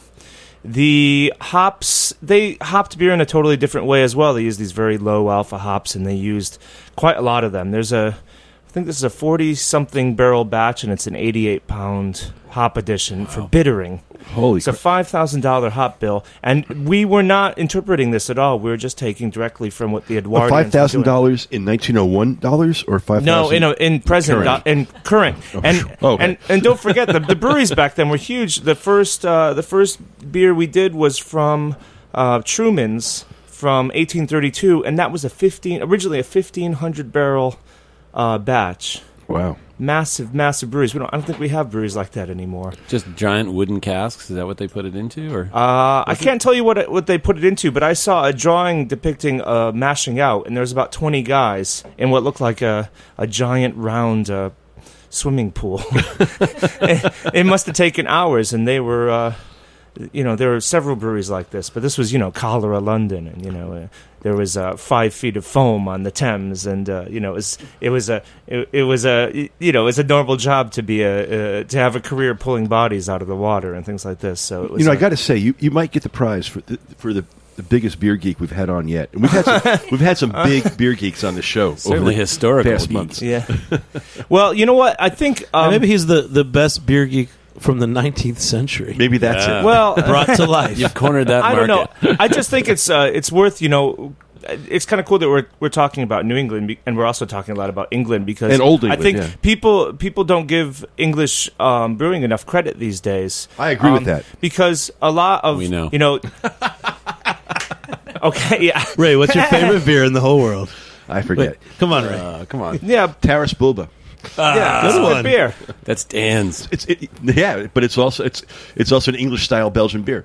F: the hops, they hopped beer in a totally different way as well. They used these very low alpha hops, and they used quite a lot of them. There's a, I think this is a forty-something barrel batch, and it's an eighty-eight pound hop edition for bittering.
D: Holy
F: It's a
D: crap.
F: five thousand dollars hop bill, and we were not interpreting this at all. We were just taking directly from what the Edwardians were
D: Five thousand
F: doing.
D: dollars in nineteen oh one dollars or five
F: No,
D: thousand.
F: in a, in present
D: Current.
F: do- in current, and
D: Oh, okay.
F: and and don't forget the the breweries back then were huge. The first uh, the first beer we did was from uh, Truman's from eighteen thirty-two, and that was a fifteen originally a fifteen hundred barrel uh, batch.
D: Wow.
F: Massive, massive breweries. We don't. I don't think we have breweries like that anymore.
E: Just giant wooden casks. Is that what they put it into? Or
F: Uh, I can't tell you what it, what they put it into, but I saw a drawing depicting uh, mashing out, and there was about twenty guys in what looked like a, a giant round uh, swimming pool. it, it must have taken hours, and they were, uh, you know, there were several breweries like this, but this was, you know, Cholera, London, and you know, uh, there was uh, five feet of foam on the Thames, and uh, you know, it was it was a it, it was a you know, it's a normal job to be a uh, to have a career pulling bodies out of the water and things like this. So it was,
D: You know, I
F: uh,
D: got to say, you, you might get the prize for the, for the, the biggest beer geek we've had on yet. And we've had some, we've had some big beer geeks on the show
E: certainly
D: over the
E: historical
D: past
E: geeks.
D: months.
F: Yeah. Well, you know what? I think
B: And
F: um,
B: maybe he's the, the best beer geek from the nineteenth century.
D: Maybe that's
E: Yeah.
D: it.
F: well,
B: Brought to life.
E: You've cornered that
F: I
E: market.
F: don't know. I just think it's uh, it's worth, you know, it's kind of cool that we're we're talking about New England, be- and we're also talking a lot about England because
D: And Old
F: I
D: England,
F: think
D: yeah.
F: people people don't give English um, brewing enough credit these days.
D: I agree with
F: Um,
D: that.
F: because a lot of
E: We know.
F: you know. Okay, yeah,
B: Ray, what's your favorite beer in the whole world?
D: I forget.
B: Wait, come on, Ray.
E: Uh, come on.
F: yeah.
D: Taras Bulba.
F: yeah,
B: good
F: it's a
B: one.
F: good beer.
E: That's Dan's.
D: It's it, yeah, but it's also it's it's also an English style Belgian beer.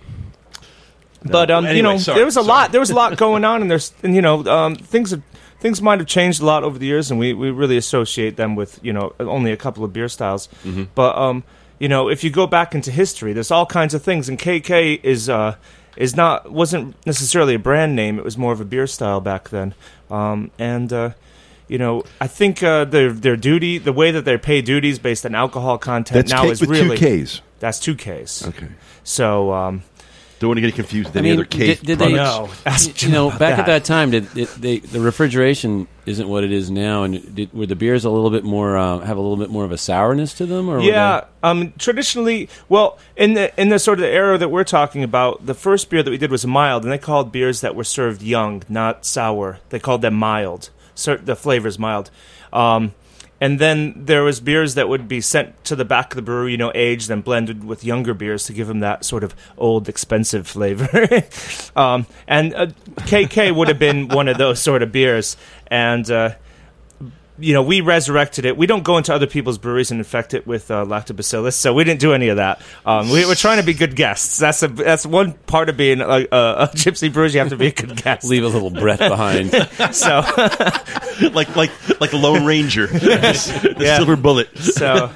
F: But um,
D: Anyway,
F: you know,
D: sorry,
F: there was a
D: sorry.
F: lot. There was a lot going on, and there's, and you know, um, things have, things might have changed a lot over the years, and we, we really associate them with, you know, only a couple of beer styles.
D: Mm-hmm.
F: But um, you know, if you go back into history, there's all kinds of things, and K K is uh is not wasn't necessarily a brand name. It was more of a beer style back then. Um, and uh, you know, I think uh, their their duty, the way that they pay duties based on alcohol content
D: That's
F: now
D: K
F: is
D: with
F: really
D: two Ks.
F: that's two Ks.
D: Okay.
F: So. Um,
D: Don't want to get confused with
E: I
D: any
E: mean,
D: other K
E: did, did they?
F: No, ask
E: You
F: Jim
E: know,
F: about
E: back at
F: that.
E: that time, did it, they, the refrigeration isn't what it is now, and did, were the beers a little bit more uh, have a little bit more of a sourness to them, or were
F: Yeah, um, traditionally, well, in the in the sort of the era that we're talking about, the first beer that we did was mild, and they called beers that were served young, not sour. They called them mild. So the flavor's mild. Um, and then there was beers that would be sent to the back of the brewery, you know, aged and blended with younger beers to give them that sort of old, expensive flavor. um, and uh, K K would have been one of those sort of beers. And uh, you know, we resurrected it. We don't go into other people's breweries and infect it with uh, lactobacillus, so we didn't do any of that. Um, we, we're trying to be good guests. That's a that's one part of being a, a, a gypsy brewer. You have to be a good guest.
E: they leave a little breath behind?
F: So,
D: like like like a Lone Ranger, the
F: Yeah.
D: silver bullet.
F: so,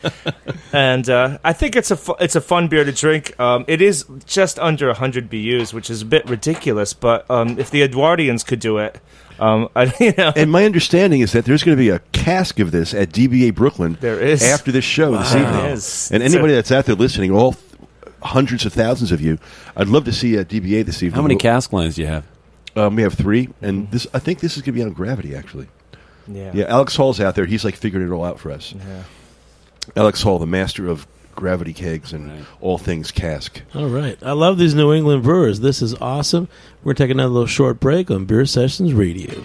F: and uh, I think it's a fu- it's a fun beer to drink. Um, it is just under one hundred B Us, which is a bit ridiculous. But um, if the Edwardians could do it, um, I, you know,
D: And my understanding is that there's going to be a cask of this at D B A Brooklyn.
F: There is.
D: after this show this
F: There
D: evening.
F: is.
D: And
F: It's
D: anybody
F: a-
D: that's out there listening, all th- hundreds of thousands of you, I'd love to see at D B A this evening.
E: How many cask lines do you have?
D: Um, we have three, and this I think this is going to be on Gravity actually.
F: yeah,
D: Yeah, Alex Hall's out there. He's like figuring it all out for us.
F: yeah.
D: Alex Hall, the master of Gravity kegs and all things cask.
B: All right. I love these New England brewers. This is awesome. We're taking another little short break on Beer Sessions Radio.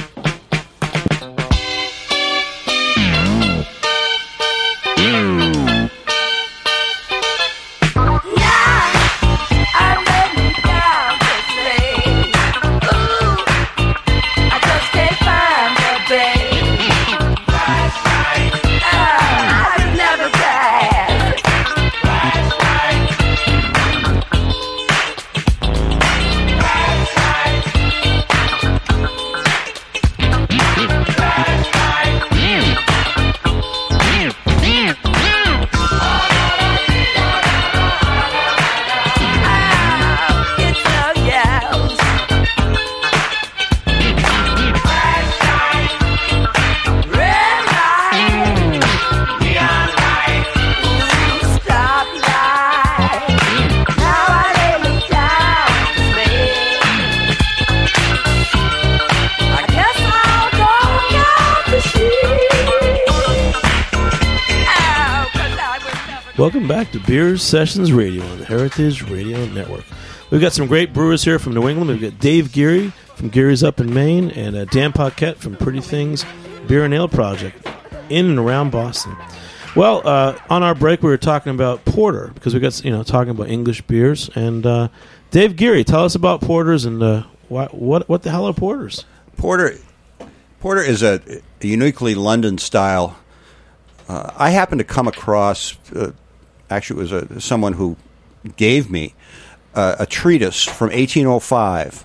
B: Welcome back to Beer Sessions Radio on the Heritage Radio Network. We've got some great brewers here from New England. We've got Dave Geary from Geary's Up in Maine and uh, Dan Paquette from Pretty Things Beer and Ale Project in and around Boston. Well, uh, on our break, we were talking about porter because we got, you know, talking about English beers. And uh, Dave Geary, tell us about porters and uh, what, what what the hell are porters?
C: Porter, porter is a, a uniquely London style. Uh, I happened to come across, uh, actually, it was a, someone who gave me uh, a treatise from eighteen oh five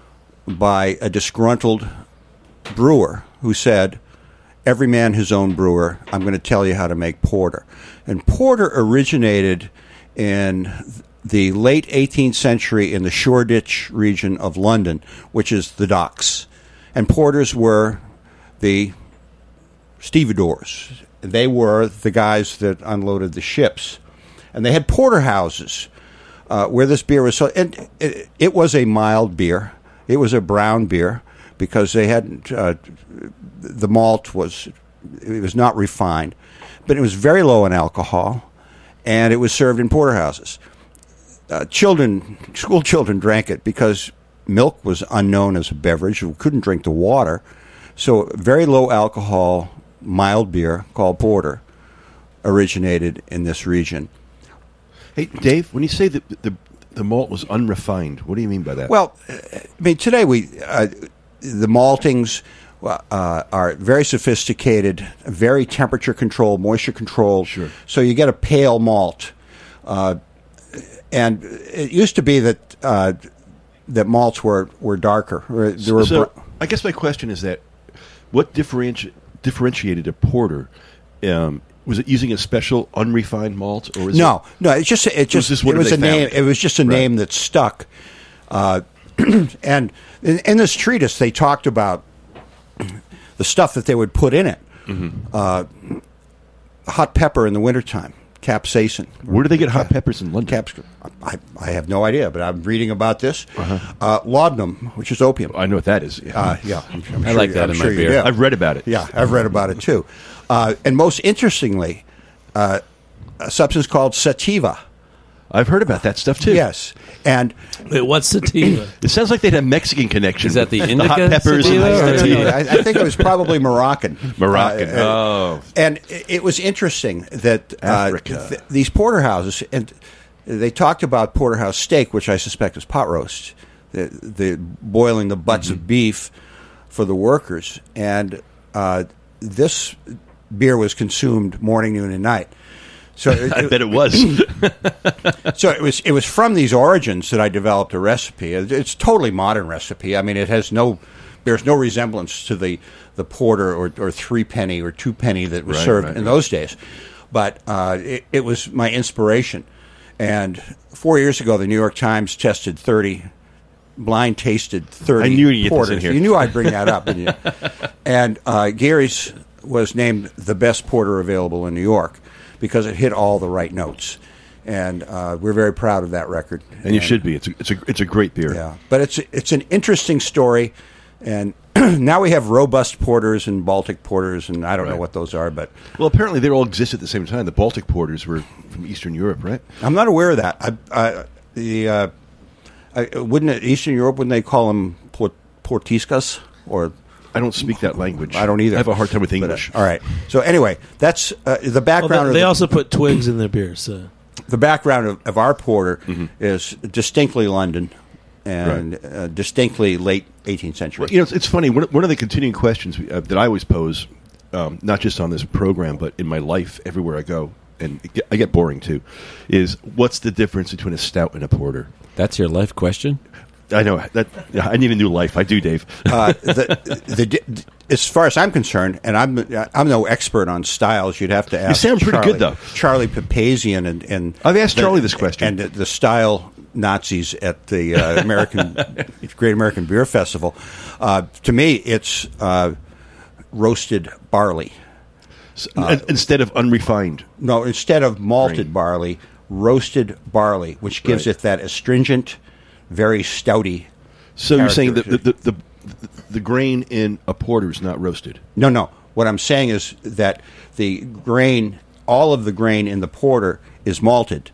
C: by a disgruntled brewer who said, "Every man his own brewer. I'm going to tell you how to make porter." And porter originated in the late eighteenth century in the Shoreditch region of London, which is the docks. And porters were the stevedores. They were the guys that unloaded the ships. And they had porterhouses uh, where this beer was sold. And it, it was a mild beer. It was a brown beer because they hadn't, uh, the malt was, it was not refined. But it was very low in alcohol, and it was served in porterhouses. Uh, children, school children drank it because milk was unknown as a beverage. You couldn't drink the water. So very low alcohol, mild beer called porter originated in this region.
D: Hey, Dave, when you say that the, the malt was unrefined, what do you mean by that?
C: Well, I mean, today we uh, the maltings well, uh, are very sophisticated, very temperature controlled, moisture controlled.
D: Sure.
C: So you get a pale malt. Uh, and it used to be that uh, that malts were, were darker. Or there were
D: so
C: br-
D: I guess my question is that what differenti- differentiated a porter? Um, was it using a special unrefined malt, or was
C: no,
D: it,
C: no? It just it just
D: just
C: it
D: what
C: was
D: they
C: a name.
D: found?
C: It was just a
D: Right.
C: name that stuck. Uh, and in, in this treatise, they talked about the stuff that they would put in it.
D: Mm-hmm.
C: Uh, hot pepper in the wintertime, capsaicin.
D: Where do they get hot peppers in London?
C: Caps- I, I have no idea, but I'm reading about this.
D: Uh-huh.
C: Uh, laudanum, which is opium.
D: I know what that is. Yeah.
C: Uh, yeah, I'm, I'm
E: I
C: sure
E: like
C: you-
E: that
C: I'm
E: in
C: sure
E: my
C: you
E: beer.
C: do.
D: I've read about it.
C: Yeah, I've read about it too. Uh, and most interestingly, uh, a substance called sativa.
D: I've heard about that stuff too.
C: Yes, and
B: Wait, what's sativa?
D: It sounds like they had a Mexican connection.
E: Is that the
D: with
E: indica
D: hot peppers
E: sativa
D: and
E: or-
C: I,
D: sativa.
C: I, I think it was probably Moroccan.
D: Moroccan.
C: Uh, uh,
D: oh,
C: And it it was interesting that uh,
D: Africa.
C: th- these porterhouses, and they talked about porterhouse steak, which I suspect is pot roast, the, the boiling the butts
D: Mm-hmm.
C: of beef for the workers, and uh, this beer was consumed morning, noon, and night. So it,
D: I bet it was.
C: So it was it was from these origins that I developed a recipe. It- It's a totally modern recipe. I mean, it has no bears no resemblance to the, the porter or, or three penny or two penny that was
D: Right,
C: served
D: right,
C: in
D: right.
C: those days. But uh, it, it was my inspiration. And four years ago, the New York Times tested thirty, blind tasted thirty
D: I knew you'd get this in
C: porters.
D: here.
C: You knew I'd bring that up. Didn't you? And uh, Gary's was named the best porter available in New York because it hit all the right notes. And uh, we're very proud of that record.
D: And you should be. It's a, it's a, it's a great beer.
C: Yeah, but it's it's an interesting story, and now we have robust porters and Baltic porters, and I don't know
D: Right.
C: what those are, but
D: Well, apparently they all exist at the same time. The Baltic porters were from Eastern Europe, right?
C: I'm not aware of that. I, I, the uh, I, wouldn't it, Eastern Europe, wouldn't they call them port, portiscas or?
D: I don't speak that language.
C: I don't either.
D: I have a hard time with
C: But, uh,
D: English.
C: all right. So anyway, that's uh, the
B: Well,
C: background.
B: they
C: of
B: they
C: the,
B: also put twigs in their beers. So.
C: the background of, of our porter
D: Mm-hmm.
C: is distinctly London and uh, distinctly late eighteenth century.
D: Well, you know, it's, it's funny. One, one of the continuing questions we, uh, that I always pose, um, not just on this program, but in my life, everywhere I go, and it get, I get boring too, is what's the difference between a stout and a porter?
E: That's your life question?
D: I know that yeah, I need a new life. I do, Dave.
C: uh, the, the, the, as far as I'm concerned, and I'm I'm no expert on styles. You'd have to ask.
D: sound pretty
C: Charlie,
D: good, though.
C: Charlie Papazian and, and
D: I've asked
C: the-
D: Charlie this question.
C: and the, the style Nazis at the uh, American Great American Beer Festival. Uh, to me, it's uh, roasted barley.
D: S- in- instead of unrefined.
C: No, instead of malted
D: Grain.
C: barley, roasted barley, which gives
D: Right.
C: it that astringent, very stouty.
D: So you're saying that the,
C: Character.
D: the, the, the grain in a porter is not roasted?
C: No, no. What I'm saying is that the grain, all of the grain in the porter is malted.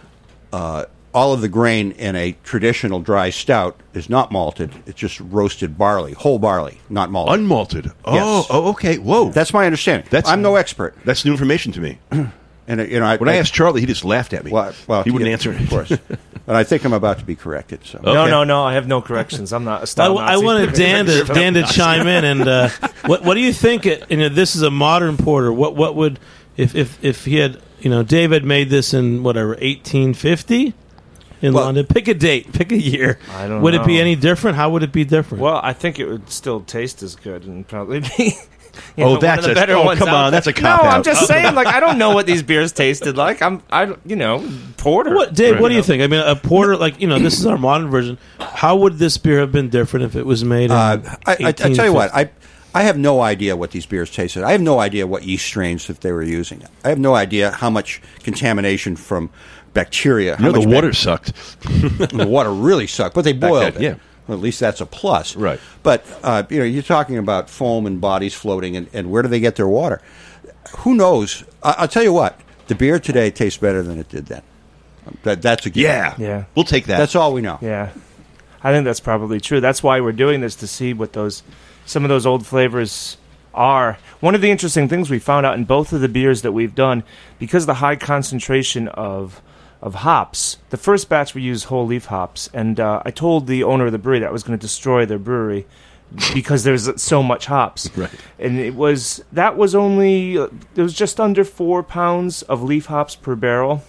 C: Uh, all of the grain in a traditional dry stout is not malted. It's just roasted barley, whole barley, not malted.
D: Unmalted. Oh,
C: Yes.
D: oh, okay. Whoa.
C: That's my understanding.
D: That's-
C: I'm no expert,
D: That's new information to me.
C: and uh, you know, I,
D: When I asked Charlie, he just laughed at me.
C: well, well,
D: he wouldn't
C: yeah,
D: answer.
C: of course. But I think I'm about to be corrected. So.
F: No,
D: Okay.
F: no, no. I have no corrections. I'm not a
B: I,
F: style
B: I
F: Nazi.
B: wanted Dan to Dan to chime in, and uh, what what do you think? It, you know, this is a modern porter. What what would if if if he had you know David made this in whatever eighteen fifty in
C: Well-
B: London? Pick a date, pick a year.
F: I don't
B: would it be
F: know.
B: any different? How would it be different?
F: Well, I think it would still taste as good and probably be. You
D: Oh,
F: know, one
D: that's
F: of the
D: a-
F: better
D: oh,
F: ones
D: come
F: out
D: on,
F: there.
D: that's a
F: No,
D: cop-out.
F: I'm just saying. Like, I don't know what these beers tasted like. I'm, I, you know, porter.
B: What, Dave?
D: Right.
B: What do you think? I mean, a porter, like you know, this is our modern version. How would this beer have been different if it was made? In
C: Uh, I, I, I tell you what,
B: eighteen
C: I I have no idea what these beers tasted. I have no idea what yeast strains that they were using. I have no idea how much contamination from bacteria.
D: You know,
C: how
D: the
C: much
D: water
C: bac-
D: sucked.
C: the water really sucked, but they boiled
D: then,
C: it.
D: yeah.
C: Well, at least that's a plus.
D: Right.
C: But uh, you know, you're talking about foam and bodies floating, and, and where do they get their water? Who knows? I, I'll tell you what. The beer today tastes better than it did then. That, that's a given.
D: Yeah.
F: Yeah.
D: We'll take that.
C: That's all we know.
F: Yeah, I think that's probably true. That's why we're doing this, to see what those some of those old flavors are. One of the interesting things we found out in both of the beers that we've done, because of the high concentration of of hops. The first batch we used whole leaf hops, and uh, I told the owner of the brewery that I was going to destroy their brewery because there's so much hops.
D: Right.
F: And it was that was only it was just under four pounds of leaf hops per barrel.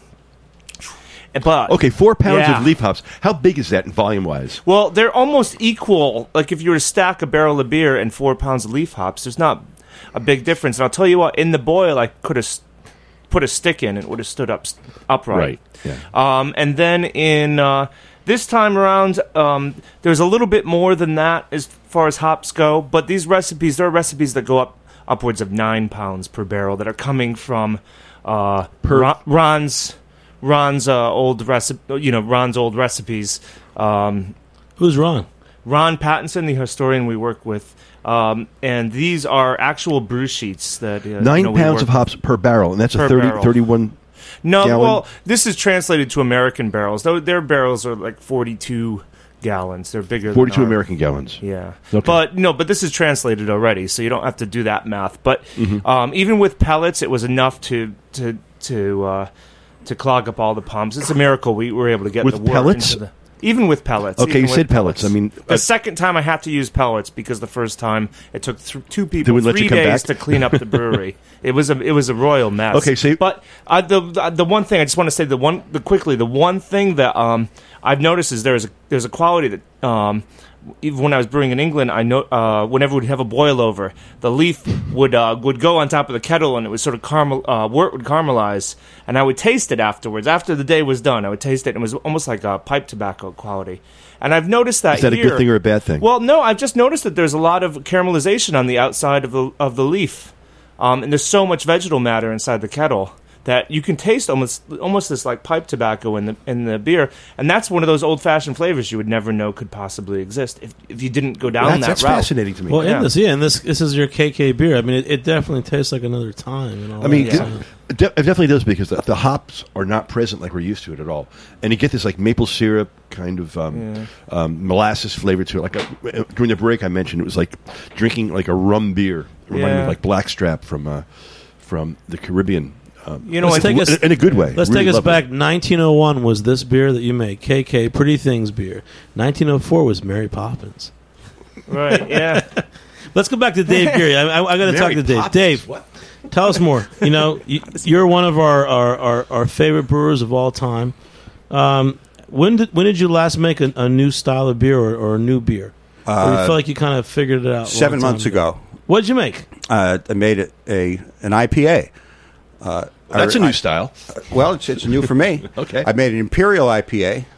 F: But
D: Okay, four pounds
F: yeah.
D: of leaf hops. How big is that in volume wise?
F: Well, they're almost equal. Like if you were to stack a barrel of beer and four pounds of leaf hops, there's not a big difference. And I'll tell you what, in the boil, I could have put a stick in and it would have stood up upright.
D: Right. Yeah.
F: Um, and then in uh, this time around, um, there's a little bit more than that as far as hops go. But these recipes, there are recipes that go up upwards of nine pounds per barrel that are coming from uh,
D: Per-
F: Ron, Ron's Ron's uh, old recipe. You know, Ron's old recipes. Um,
B: Who's Ron?
F: Ron Pattinson, the historian we work with. Um, and these are actual brew sheets that uh,
D: Nine
F: you know, we
D: pounds
F: work
D: of hops per barrel, and that's
F: Per
D: a thirty,
F: barrel.
D: thirty-one.
F: No,
D: gallon?
F: well, this is translated to American barrels. Though their barrels are like forty-two gallons. They're bigger.
D: forty-two
F: than our-
D: American gallons.
F: Yeah,
D: Okay.
F: but no, but this is translated already, so you don't have to do that math. But
D: Mm-hmm.
F: um, even with pellets, it was enough to to to uh, to clog up all the pumps. It's a miracle we were able to get
D: With
F: the wort
D: pellets?
F: into the- even with pellets.
D: Okay,
F: even
D: you
F: with
D: said pellets. I mean,
F: the
D: uh,
F: second time I had to use pellets because the first time it took th- two people
D: wouldn't let
F: three
D: you come
F: days
D: back?
F: to clean up the brewery. It was a it was a royal mess.
D: Okay, so-
F: but uh, the, the the one thing I just want to say the one the quickly the one thing that um I've noticed is there's a there's a quality that um even when I was brewing in England, I know uh, whenever we'd have a boil over, the leaf would uh, would go on top of the kettle and it would sort of caramel uh, wort would caramelize, and I would taste it afterwards. After the day was done, I would taste it, and it was almost like a pipe tobacco quality. And I've noticed that
D: Is that a
F: here.
D: good thing or a bad thing?
F: Well, no, I've just noticed that there's a lot of caramelization on the outside of the of the leaf, um, and there's so much vegetal matter inside the kettle that you can taste almost almost this like pipe tobacco in the in the beer, and that's one of those old fashioned flavors you would never know could possibly exist if if you didn't go down
D: that's,
F: that
D: that's
F: route.
D: fascinating to me.
B: Well,
F: Yeah.
B: in this, yeah, and this this is your K K beer. I mean, it, it definitely tastes like another time. And all
D: I mean,
B: that.
F: Yeah.
D: it, de- it definitely does because the, the hops are not present like we're used to it at all, and you get this like maple syrup kind of um,
F: Yeah.
D: um, molasses flavor to it. Like a, during the break, I mentioned it was like drinking like a rum beer, it reminded me
F: Yeah.
D: of like Blackstrap from uh, from the Caribbean. Um,
F: You know,
B: Let's
F: I
B: take
F: think
B: us-
D: in, in a good way.
B: Let's
D: Really
B: take us
D: lovely.
B: back. nineteen oh one was this beer that you made, K K Pretty Things beer. nineteen oh four was Mary Poppins.
F: right, yeah.
B: Let's go back to Dave Geary. I, I, I got to talk
D: Mary
B: to Dave.
D: Poppins,
B: Dave,
D: what?
B: tell us more. You know, you, you're one of our, our, our, our favorite brewers of all time. Um, when did when did you last make a, a new style of beer or, or a new beer? or you
C: Uh,
B: feel like you kind of figured it out a long
C: Seven
B: time
C: months ago,
B: What did you make?
C: uh, I made it a an I P A. Uh,
D: That's
C: I-
D: a new
C: I-
D: style.
C: Well, it's, it's new for me.
D: Okay.
C: I made an Imperial I P A.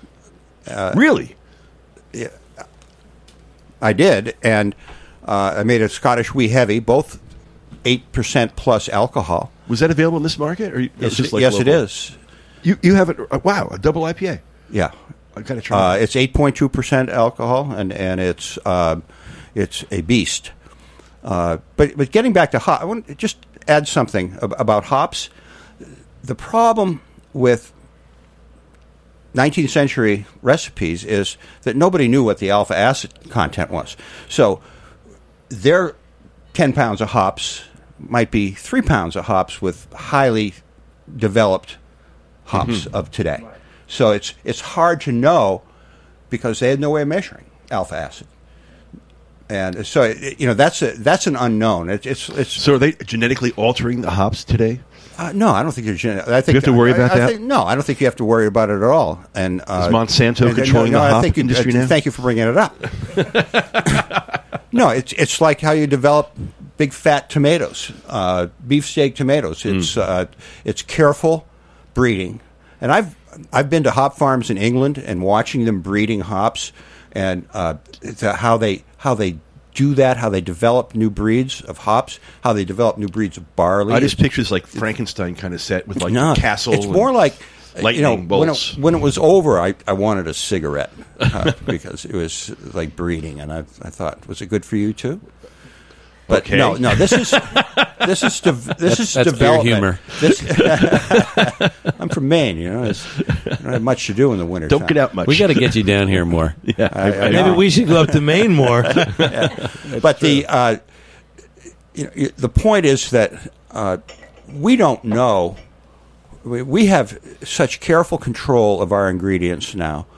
D: Really?
C: I did, and uh, I made a Scottish Wee Heavy, both eight percent plus alcohol.
D: Was that available in this market? Or you-
C: Yes,
D: it's just like
C: yes it
D: local?
C: is.
D: You you have it? Uh, wow, a double I P A.
C: Yeah.
D: I got to try.
C: Uh,
D: it.
C: it's eight point two percent alcohol, and and it's uh, it's a beast. Uh, but but getting back to hop, I want to just add something ab- about hops. The problem with nineteenth century recipes is that nobody knew what the alpha acid content was. So their ten pounds of hops might be three pounds of hops with highly developed hops of today. So it's it's hard to know because they had no way of measuring alpha acid. And so it, you know that's a, that's an unknown. It, it's it's
D: So are they genetically altering the hops today?
C: uh, no, I don't think you're. Gen- I think
D: have to worry
C: I-
D: about
C: I
D: that?
C: Think, no, I don't think you have to worry about it at all. And uh,
D: Is Monsanto
C: and-
D: controlling the
C: I
D: hop
C: think you-
D: industry
C: uh,
D: now?
C: Thank you for bringing it up. No, it's it's like how you develop big fat tomatoes, uh, beefsteak tomatoes. It's uh, it's careful breeding, and I've I've been to hop farms in England and watching them breeding hops, and uh, it's, uh, how they how they do that, how they develop new breeds of hops, how they develop new breeds of barley.
D: I just picture this like Frankenstein kind of set with like
C: No,
D: castle.
C: It's
D: and
C: more like you
D: lightning
C: know when
D: bolts.
C: it, when it was over. I, I wanted a cigarette uh, because it was like breeding, and I I thought, was it good for you too? But
D: Okay.
C: no, no. This is this is de- this is
E: that's beer
C: development.
E: humor.
C: This, I'm from Maine, you know. It's, I don't have much to do in the winter.
D: Don't get out much.
E: We got to get you down here more.
D: Yeah,
C: I, I
B: Maybe
C: know.
B: we should go up to Maine more.
C: But the uh, you know, the point is that uh, we don't know. We, we have such careful control of our ingredients now,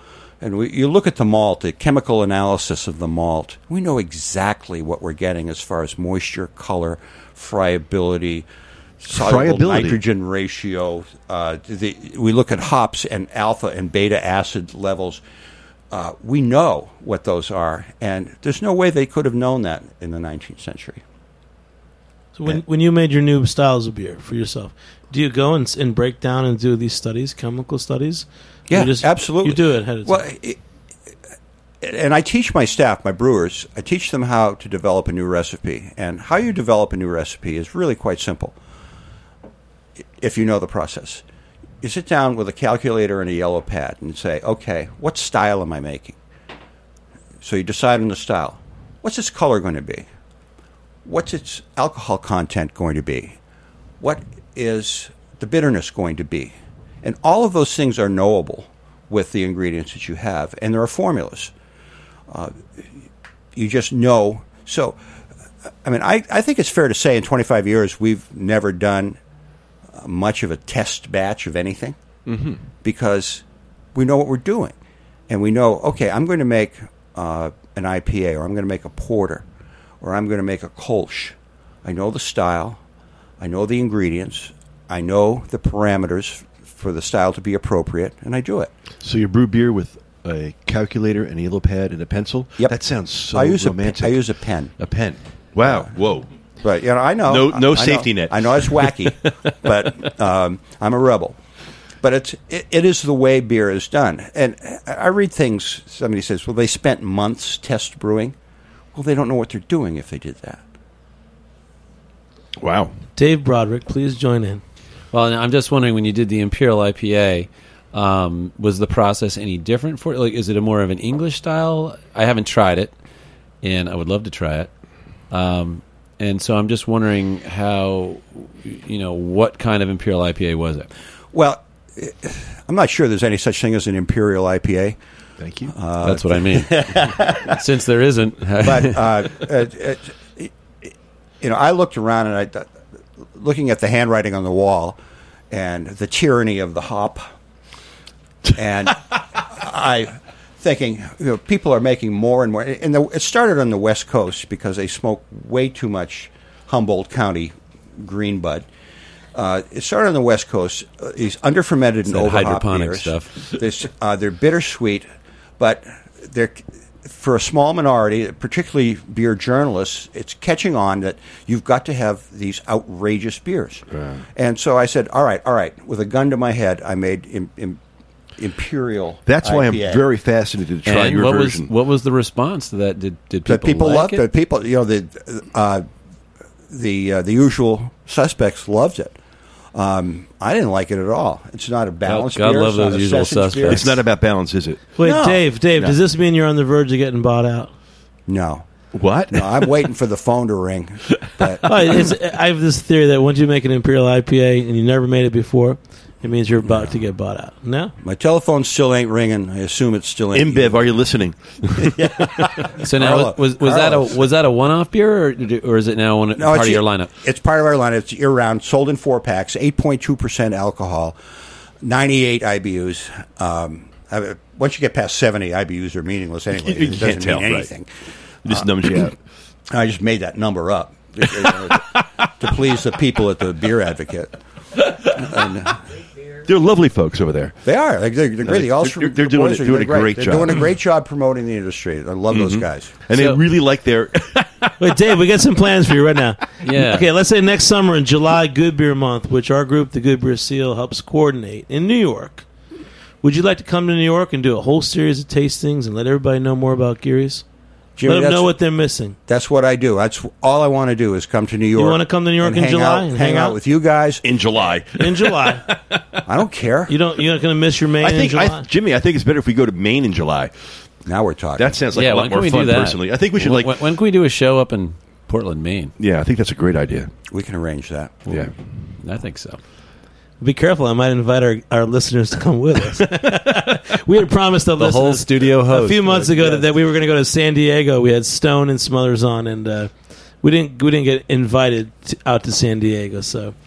C: And we, you look at the malt, the chemical analysis of the malt, we know exactly what we're getting as far as moisture, color, friability, soluble
D: Friability.
C: nitrogen ratio. Uh, the, we look at hops and alpha and beta acid levels. Uh, we know what those are, and there's no way they could have known that in the nineteenth century.
B: So when when you made your new styles of beer for yourself, do you go and, and break down and do these studies, chemical studies? Or
C: Yeah,
B: you just,
C: absolutely.
B: You do it ahead of time.
C: Well, it, and I teach my staff, my brewers, I teach them how to develop a new recipe. And how you develop a new recipe is really quite simple if you know the process. You sit down with a calculator and a yellow pad and say, okay, what style am I making? So you decide on the style. What's its color going to be? What's its alcohol content going to be? What is the bitterness going to be? And all of those things are knowable with the ingredients that you have. And there are formulas. Uh, you just know. So, I mean, I, I think it's fair to say in twenty-five years we've never done much of a test batch of anything
D: Mm-hmm.
C: because we know what we're doing. And we know, okay, I'm going to make uh, an I P A, or I'm going to make a porter, or I'm going to make a Kolsch. I know the style. I know the ingredients. I know the parameters for the style to be appropriate, and I do it.
D: So you brew beer with a calculator, and a yellow pad, and a pencil?
C: Yep.
D: That sounds so
C: I use
D: romantic.
C: A, I use a pen.
D: A pen. Wow. Whoa.
C: But you know, I know
D: No- no
C: I- I
D: safety
C: know,
D: net.
C: I know it's wacky, but um, I'm a rebel. But it's it, it is the way beer is done. And I I read things. Somebody says, "Well, they spent months test brewing." Well, they don't know what they're doing if they did that.
D: Wow.
B: Dave Broderick, please join in.
E: Well, and I'm just wondering, when you did the Imperial I P A, um, was the process any different for it? Like, is it a more of an English style? I haven't tried it, and I would love to try it. Um, and so I'm just wondering how, you know, what kind of Imperial I P A was it?
C: Well, I'm not sure there's any such thing as an Imperial I P A.
D: Thank you.
C: Uh,
E: That's what I mean. Since there isn't.
C: but uh, it, it, it, you know, I looked around and I, looking at the handwriting on the wall, and the tyranny of the hop, and I thinking, you know, people are making more and more. And the, it started on the West Coast because they smoke way too much Humboldt County green bud. Uh, it started on the West Coast. Uh, these underfermented and
E: that
C: overhop
E: hydroponic
C: beers.
E: stuff.
C: This, uh, they're bittersweet, but they're for a small minority, particularly beer journalists. It's catching on that you've got to have these outrageous beers.
D: Right.
C: And so I said, "All right, all right." With a gun to my head, I made im- im- Imperial.
D: That's why I'm
C: I P A.
D: very fascinated to try
E: and
D: your
E: what
D: version.
E: was what was the response to that? Did did people,
C: That people
E: like
C: loved
E: it?
C: it. People, you know, the uh, the uh, the usual suspects loved it. Um, I didn't like it at all. It's not a balanced
E: God
C: beer.
E: love
C: It's not
E: those
C: a
E: usual
C: sausage beer.
E: suspects.
D: It's not about balance, is it?
B: Wait,
C: No.
B: Dave, Dave,
C: No.
B: does this mean you're on the verge of getting bought out?
C: No,
D: What?
C: no. I'm waiting for the phone to ring. But
B: Oh, it's, I have this theory that once you make an Imperial I P A and you never made it before, it means you're about to get bought out. No?
C: my telephone still ain't ringing. I assume it's still ain't.
D: InBev, are you listening?
E: So now
C: Carlos.
E: was was that
C: Carlos.
E: a was that a one off beer, or, did you- or is it now one,
C: No,
E: part
C: it's
E: of your lineup?
C: It's part of our lineup. It's year round, sold in four packs, eight point two percent alcohol, ninety-eight I B Us. Um, I- once you get past seventy, I B Us are meaningless anyway.
D: You
C: It
D: can't
C: doesn't
D: tell,
C: mean
D: right.
C: anything.
D: It just numbs you out.
C: I just made that number up you know, to please the people at the Beer Advocate. And, uh,
D: They're lovely folks over there.
C: they are. Like, they're, they're great. The
D: They're-
C: Ulster
D: they're- they're doing
C: boys
D: it-
C: are
D: doing a
C: great.
D: great
C: They're
D: job.
C: doing a great job promoting the industry. I love those guys.
D: And
E: So-
D: they really like their...
B: Wait, Dave, we got some plans for you right now.
E: Yeah.
B: Okay, let's say next summer in July, Good Beer Month, which our group, the Good Beer Seal, helps coordinate in New York. Would you like to come to New York and do a whole series of tastings and let everybody know more about Geary's?
C: Jimmy,
B: Let them
C: that's-
B: know what they're missing.
C: That's what I do. That's all I want to do is come to New York.
B: wanna come to New York
C: and
B: in
C: hang
B: July
C: out,
B: and
C: hang
B: hang
C: out
B: out?
C: with you guys.
D: in July.
B: In July.
C: I don't care.
B: You don't, you're not going to miss your Maine
D: I
B: in
D: think,
B: July?
D: I, Jimmy, I think it's better if we go to Maine in July.
C: Now we're talking.
D: That sounds like
E: yeah,
D: a
E: when
D: lot
E: can
D: more
E: we
D: fun,
E: do that?
D: personally. I think we should,
E: when,
D: like...
E: when can we do a show up in Portland, Maine?
D: Yeah, I think that's a great idea.
C: we can arrange that.
D: Yeah.
E: I think so.
B: Be careful. I might invite our, our listeners to come with us. We had promised the,
E: The
B: listeners
E: whole studio
B: a
E: host.
B: few months
E: Like,
B: ago
E: yes.
B: that, that we were going to go to San Diego. We had Stone and Smothers on, and uh, we didn't we didn't get invited to, out to San Diego. So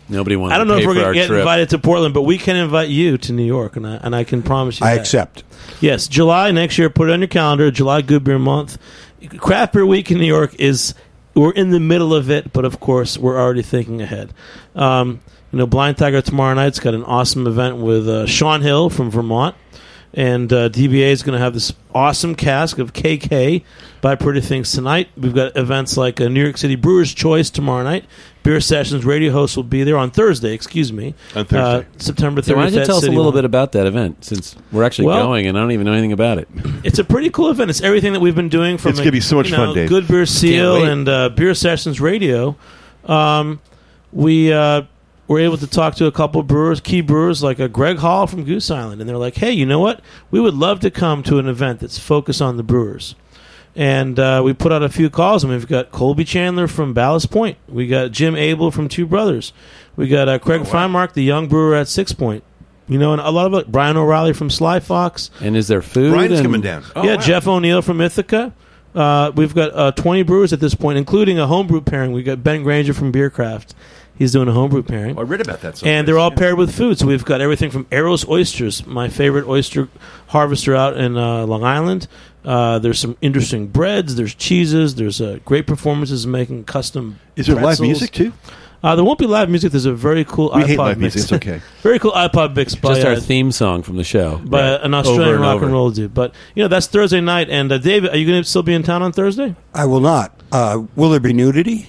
E: Nobody wants
B: I don't
E: to
B: know
E: pay
B: if we're
E: for
B: going
E: our
B: to get
E: trip.
B: invited to Portland, but we can invite you to New York, and I, and I can promise you
C: I
B: that.
C: accept.
B: Yes, July next year. Put it on your calendar. July Good Beer Month. Craft Beer Week in New York is we're in the middle of it, but of course we're already thinking ahead. Um, you know, Blind Tiger tomorrow night's got an awesome event with uh, Sean Hill from Vermont, and uh, D B A is going to have this awesome cask of K K by Pretty Things tonight. We've got events like a New York City Brewers Choice tomorrow night. Beer Sessions radio host will be there on Thursday. Excuse me,
D: On Thursday.
B: uh, September
E: So
B: thirtieth.
E: why don't you
B: at
E: tell us a
B: City
E: little
B: Hall.
E: bit about that event, since we're actually
B: Well-
E: going and I don't even know anything about it.
B: It's a pretty cool event. It's everything that we've been doing from
D: It's gonna be so much
B: you know,
D: fun, Dave.
B: Good Beer Seal
E: wait.
B: and uh, Beer Sessions Radio. Um, we uh, were able to talk to a couple of brewers, key brewers like uh, Greg Hall from Goose Island, and they're like, "Hey, you know what? We would love to come to an event that's focused on the brewers." And uh, we put out a few calls, and we've got Colby Chandler from Ballast Point. We got Jim Abel from Two Brothers. We got uh, Craig Feinmark, the young brewer at Six Point. You know, and a lot of it, Brian O'Reilly from Sly Fox.
E: And is there food?
D: Brian's
E: and-
D: coming down. Oh,
B: yeah,
D: wow.
B: Jeff O'Neill from Ithaca. Uh, we've got uh, twenty brewers at this point, including a homebrew pairing. We got Ben Granger from Beercraft. He's doing a homebrew pairing.
D: Oh, I read about that. someplace.
B: And they're all
D: Yeah.
B: paired with food. So we've got everything from Eros Oysters, my favorite oyster harvester out in uh, Long Island. Uh, there's some interesting breads. There's cheeses. There's uh, great performances making custom
D: Is there live
B: pretzels.
D: music too?
B: Uh, there won't be live music. There's a very cool
D: We
B: iPod
D: hate live
B: mix.
D: music. It's okay.
B: Very cool iPod mix by,
E: Just our
B: uh,
E: theme song from the show.
B: by
E: Right.
B: an
E: Over
B: Australian
E: and
B: rock
E: over.
B: and roll dude. But, you know, that's Thursday night. And, uh, David, are you going to still be in town on Thursday?
C: I will not. Uh, will there be nudity?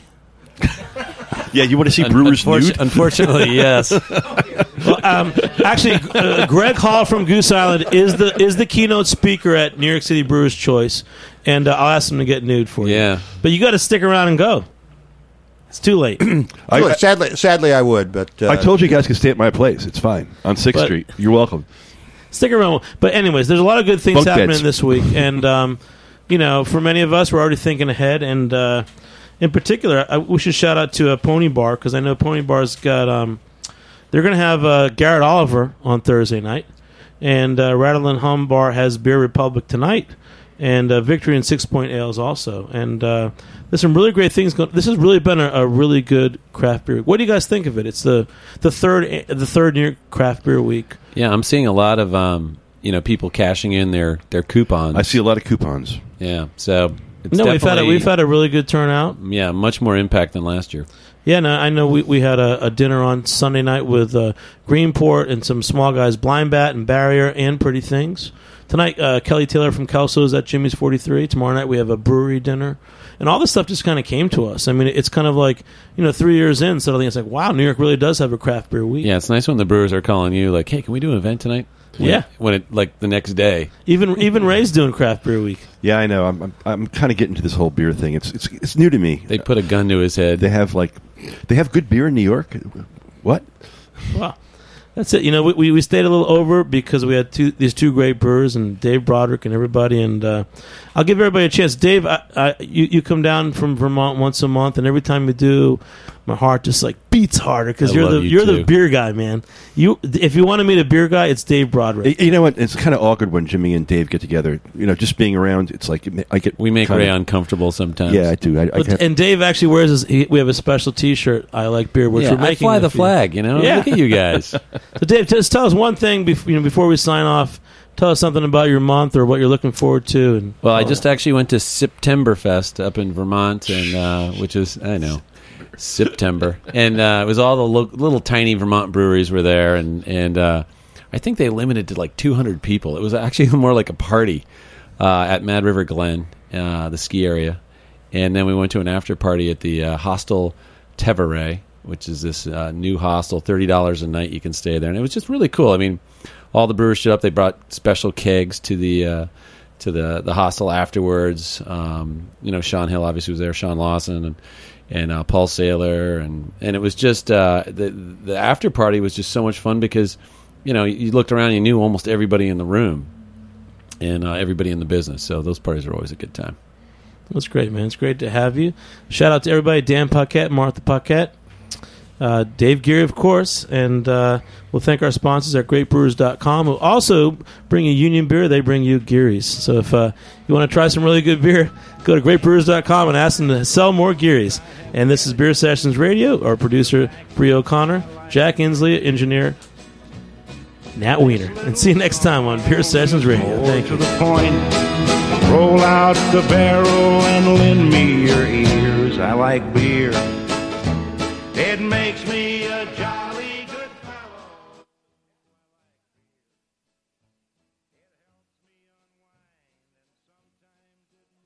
D: Yeah, you want to see
E: Un-
D: Brewers
E: unfortu-
D: nude?
E: Unfortunately, yes.
B: Well, um, actually, uh, Greg Hall from Goose Island is the is the keynote speaker at New York City Brewers Choice, and uh, I'll ask him to get nude for you.
E: Yeah.
B: But you got to stick around and go. It's too late.
D: I,
C: Look, sadly, sadly, I would, but uh,
D: I told you guys could stay at my place. It's fine on Sixth
B: But-
D: Street. You're welcome.
B: Stick around. But anyways, there's a lot of good things
D: Bunk
B: happening
D: beds.
B: this week, and um, you know, for many of us, we're already thinking ahead. And uh, in particular, I, we should shout out to a Pony Bar because I know Pony Bar's got. Um, they're going to have uh, Garrett Oliver on Thursday night, and uh, Rattle and Hum Bar has Beer Republic tonight, and uh, Victory and Six Point Ales also. And uh, there's some really great things going. This has really been a, a really good craft beer week. What do you guys think of it? It's the the third the third New York Craft Beer Week.
E: Yeah, I'm seeing a lot of um, you know people cashing in their, their coupons.
D: I see a lot of coupons.
E: Yeah, so it's
B: No, we've had a,
E: definitely-
B: we've had a really good turnout.
E: yeah much more impact than last year.
B: Yeah, no, I know we, we had a, a dinner on Sunday night with uh, Greenport and some small guys, Blind Bat and Barrier and Pretty Things. Tonight, uh, Kelly Taylor from Kelso's at Jimmy's forty-three. Tomorrow night, we have a brewery dinner. And all this stuff just kind of came to us. I mean, it's kind of like, you know, three years in, suddenly it's like, wow, New York really does have a craft beer week.
E: Yeah, it's nice when the brewers are calling you like, "Hey, can we do an event tonight?" When,
B: Yeah.
E: when it like the next day.
B: Even even Ray's doing craft beer week.
D: Yeah, I know. I'm I'm, I'm kind of getting to this whole beer thing. It's it's it's new to me.
E: They put a gun to his head.
D: They have like they have good beer in New York. What?
B: Wow. That's it. You know, we, we, we stayed a little over because we had two these two great brewers and Dave Broderick and everybody. And uh, I'll give everybody a chance. Dave, I, I, you, you come down from Vermont once a month, and every time you do, my heart just like beats harder because
E: I
B: you're
E: love
B: the
E: you
B: you're the
E: too.
B: beer guy, man. You if you want to meet a beer guy, it's Dave Broderick.
D: Y- You know what? It's kind of awkward when Jimmy and Dave get together. You know, just being around. It's like I get.
E: we make
D: kinda-
E: Ray uncomfortable sometimes.
D: Yeah, I do. I, I
B: But,
D: have-
B: and Dave actually wears his. He, we have a special T-shirt. I like beer, which
E: Yeah,
B: we're making.
E: I fly
B: it
E: the
B: for you.
E: flag. You know,
B: Yeah.
E: look at you guys.
B: So, Dave, just tell us one thing before you know before we sign off. Tell us something about your month or what you're looking forward to. And
E: Well, I just actually went to Septemberfest up in Vermont, and uh, which is I know September, and uh, it was all the lo- little tiny Vermont breweries were there, and and uh, I think they limited to like two hundred people. It was actually more like a party uh, at Mad River Glen, uh, the ski area, and then we went to an after party at the uh, Hostel Tevere, which is this uh, new hostel, thirty dollars a night you can stay there, and it was just really cool. I mean, all the brewers showed up. They brought special kegs to the uh, to the the hostel afterwards. Um, you know, Sean Hill obviously was there, Sean Lawson, and and uh, Paul Saylor, and and it was just uh, the the after party was just so much fun because you know you looked around, and you knew almost everybody in the room, and uh, everybody in the business. So those parties are always a good time.
B: That's great, man. It's great to have you. Shout out to everybody: Dan Paquette, Martha Paquette, uh, Dave Geary, of course, and uh, we'll thank our sponsors at great brewers dot com. We'll also bring you Union Beer. They bring you Geary's. So if uh, you want to try some really good beer, go to great brewers dot com and ask them to sell more Geary's. And this is Beer Sessions Radio. Our producer, Bree O'Connor, Jack Inslee, engineer, Nat Wiener. And see you next time on Beer Sessions Radio.
A: More
B: Thank
A: to
B: you.
A: the point. Roll out the barrel and lend me your ears. I like beer.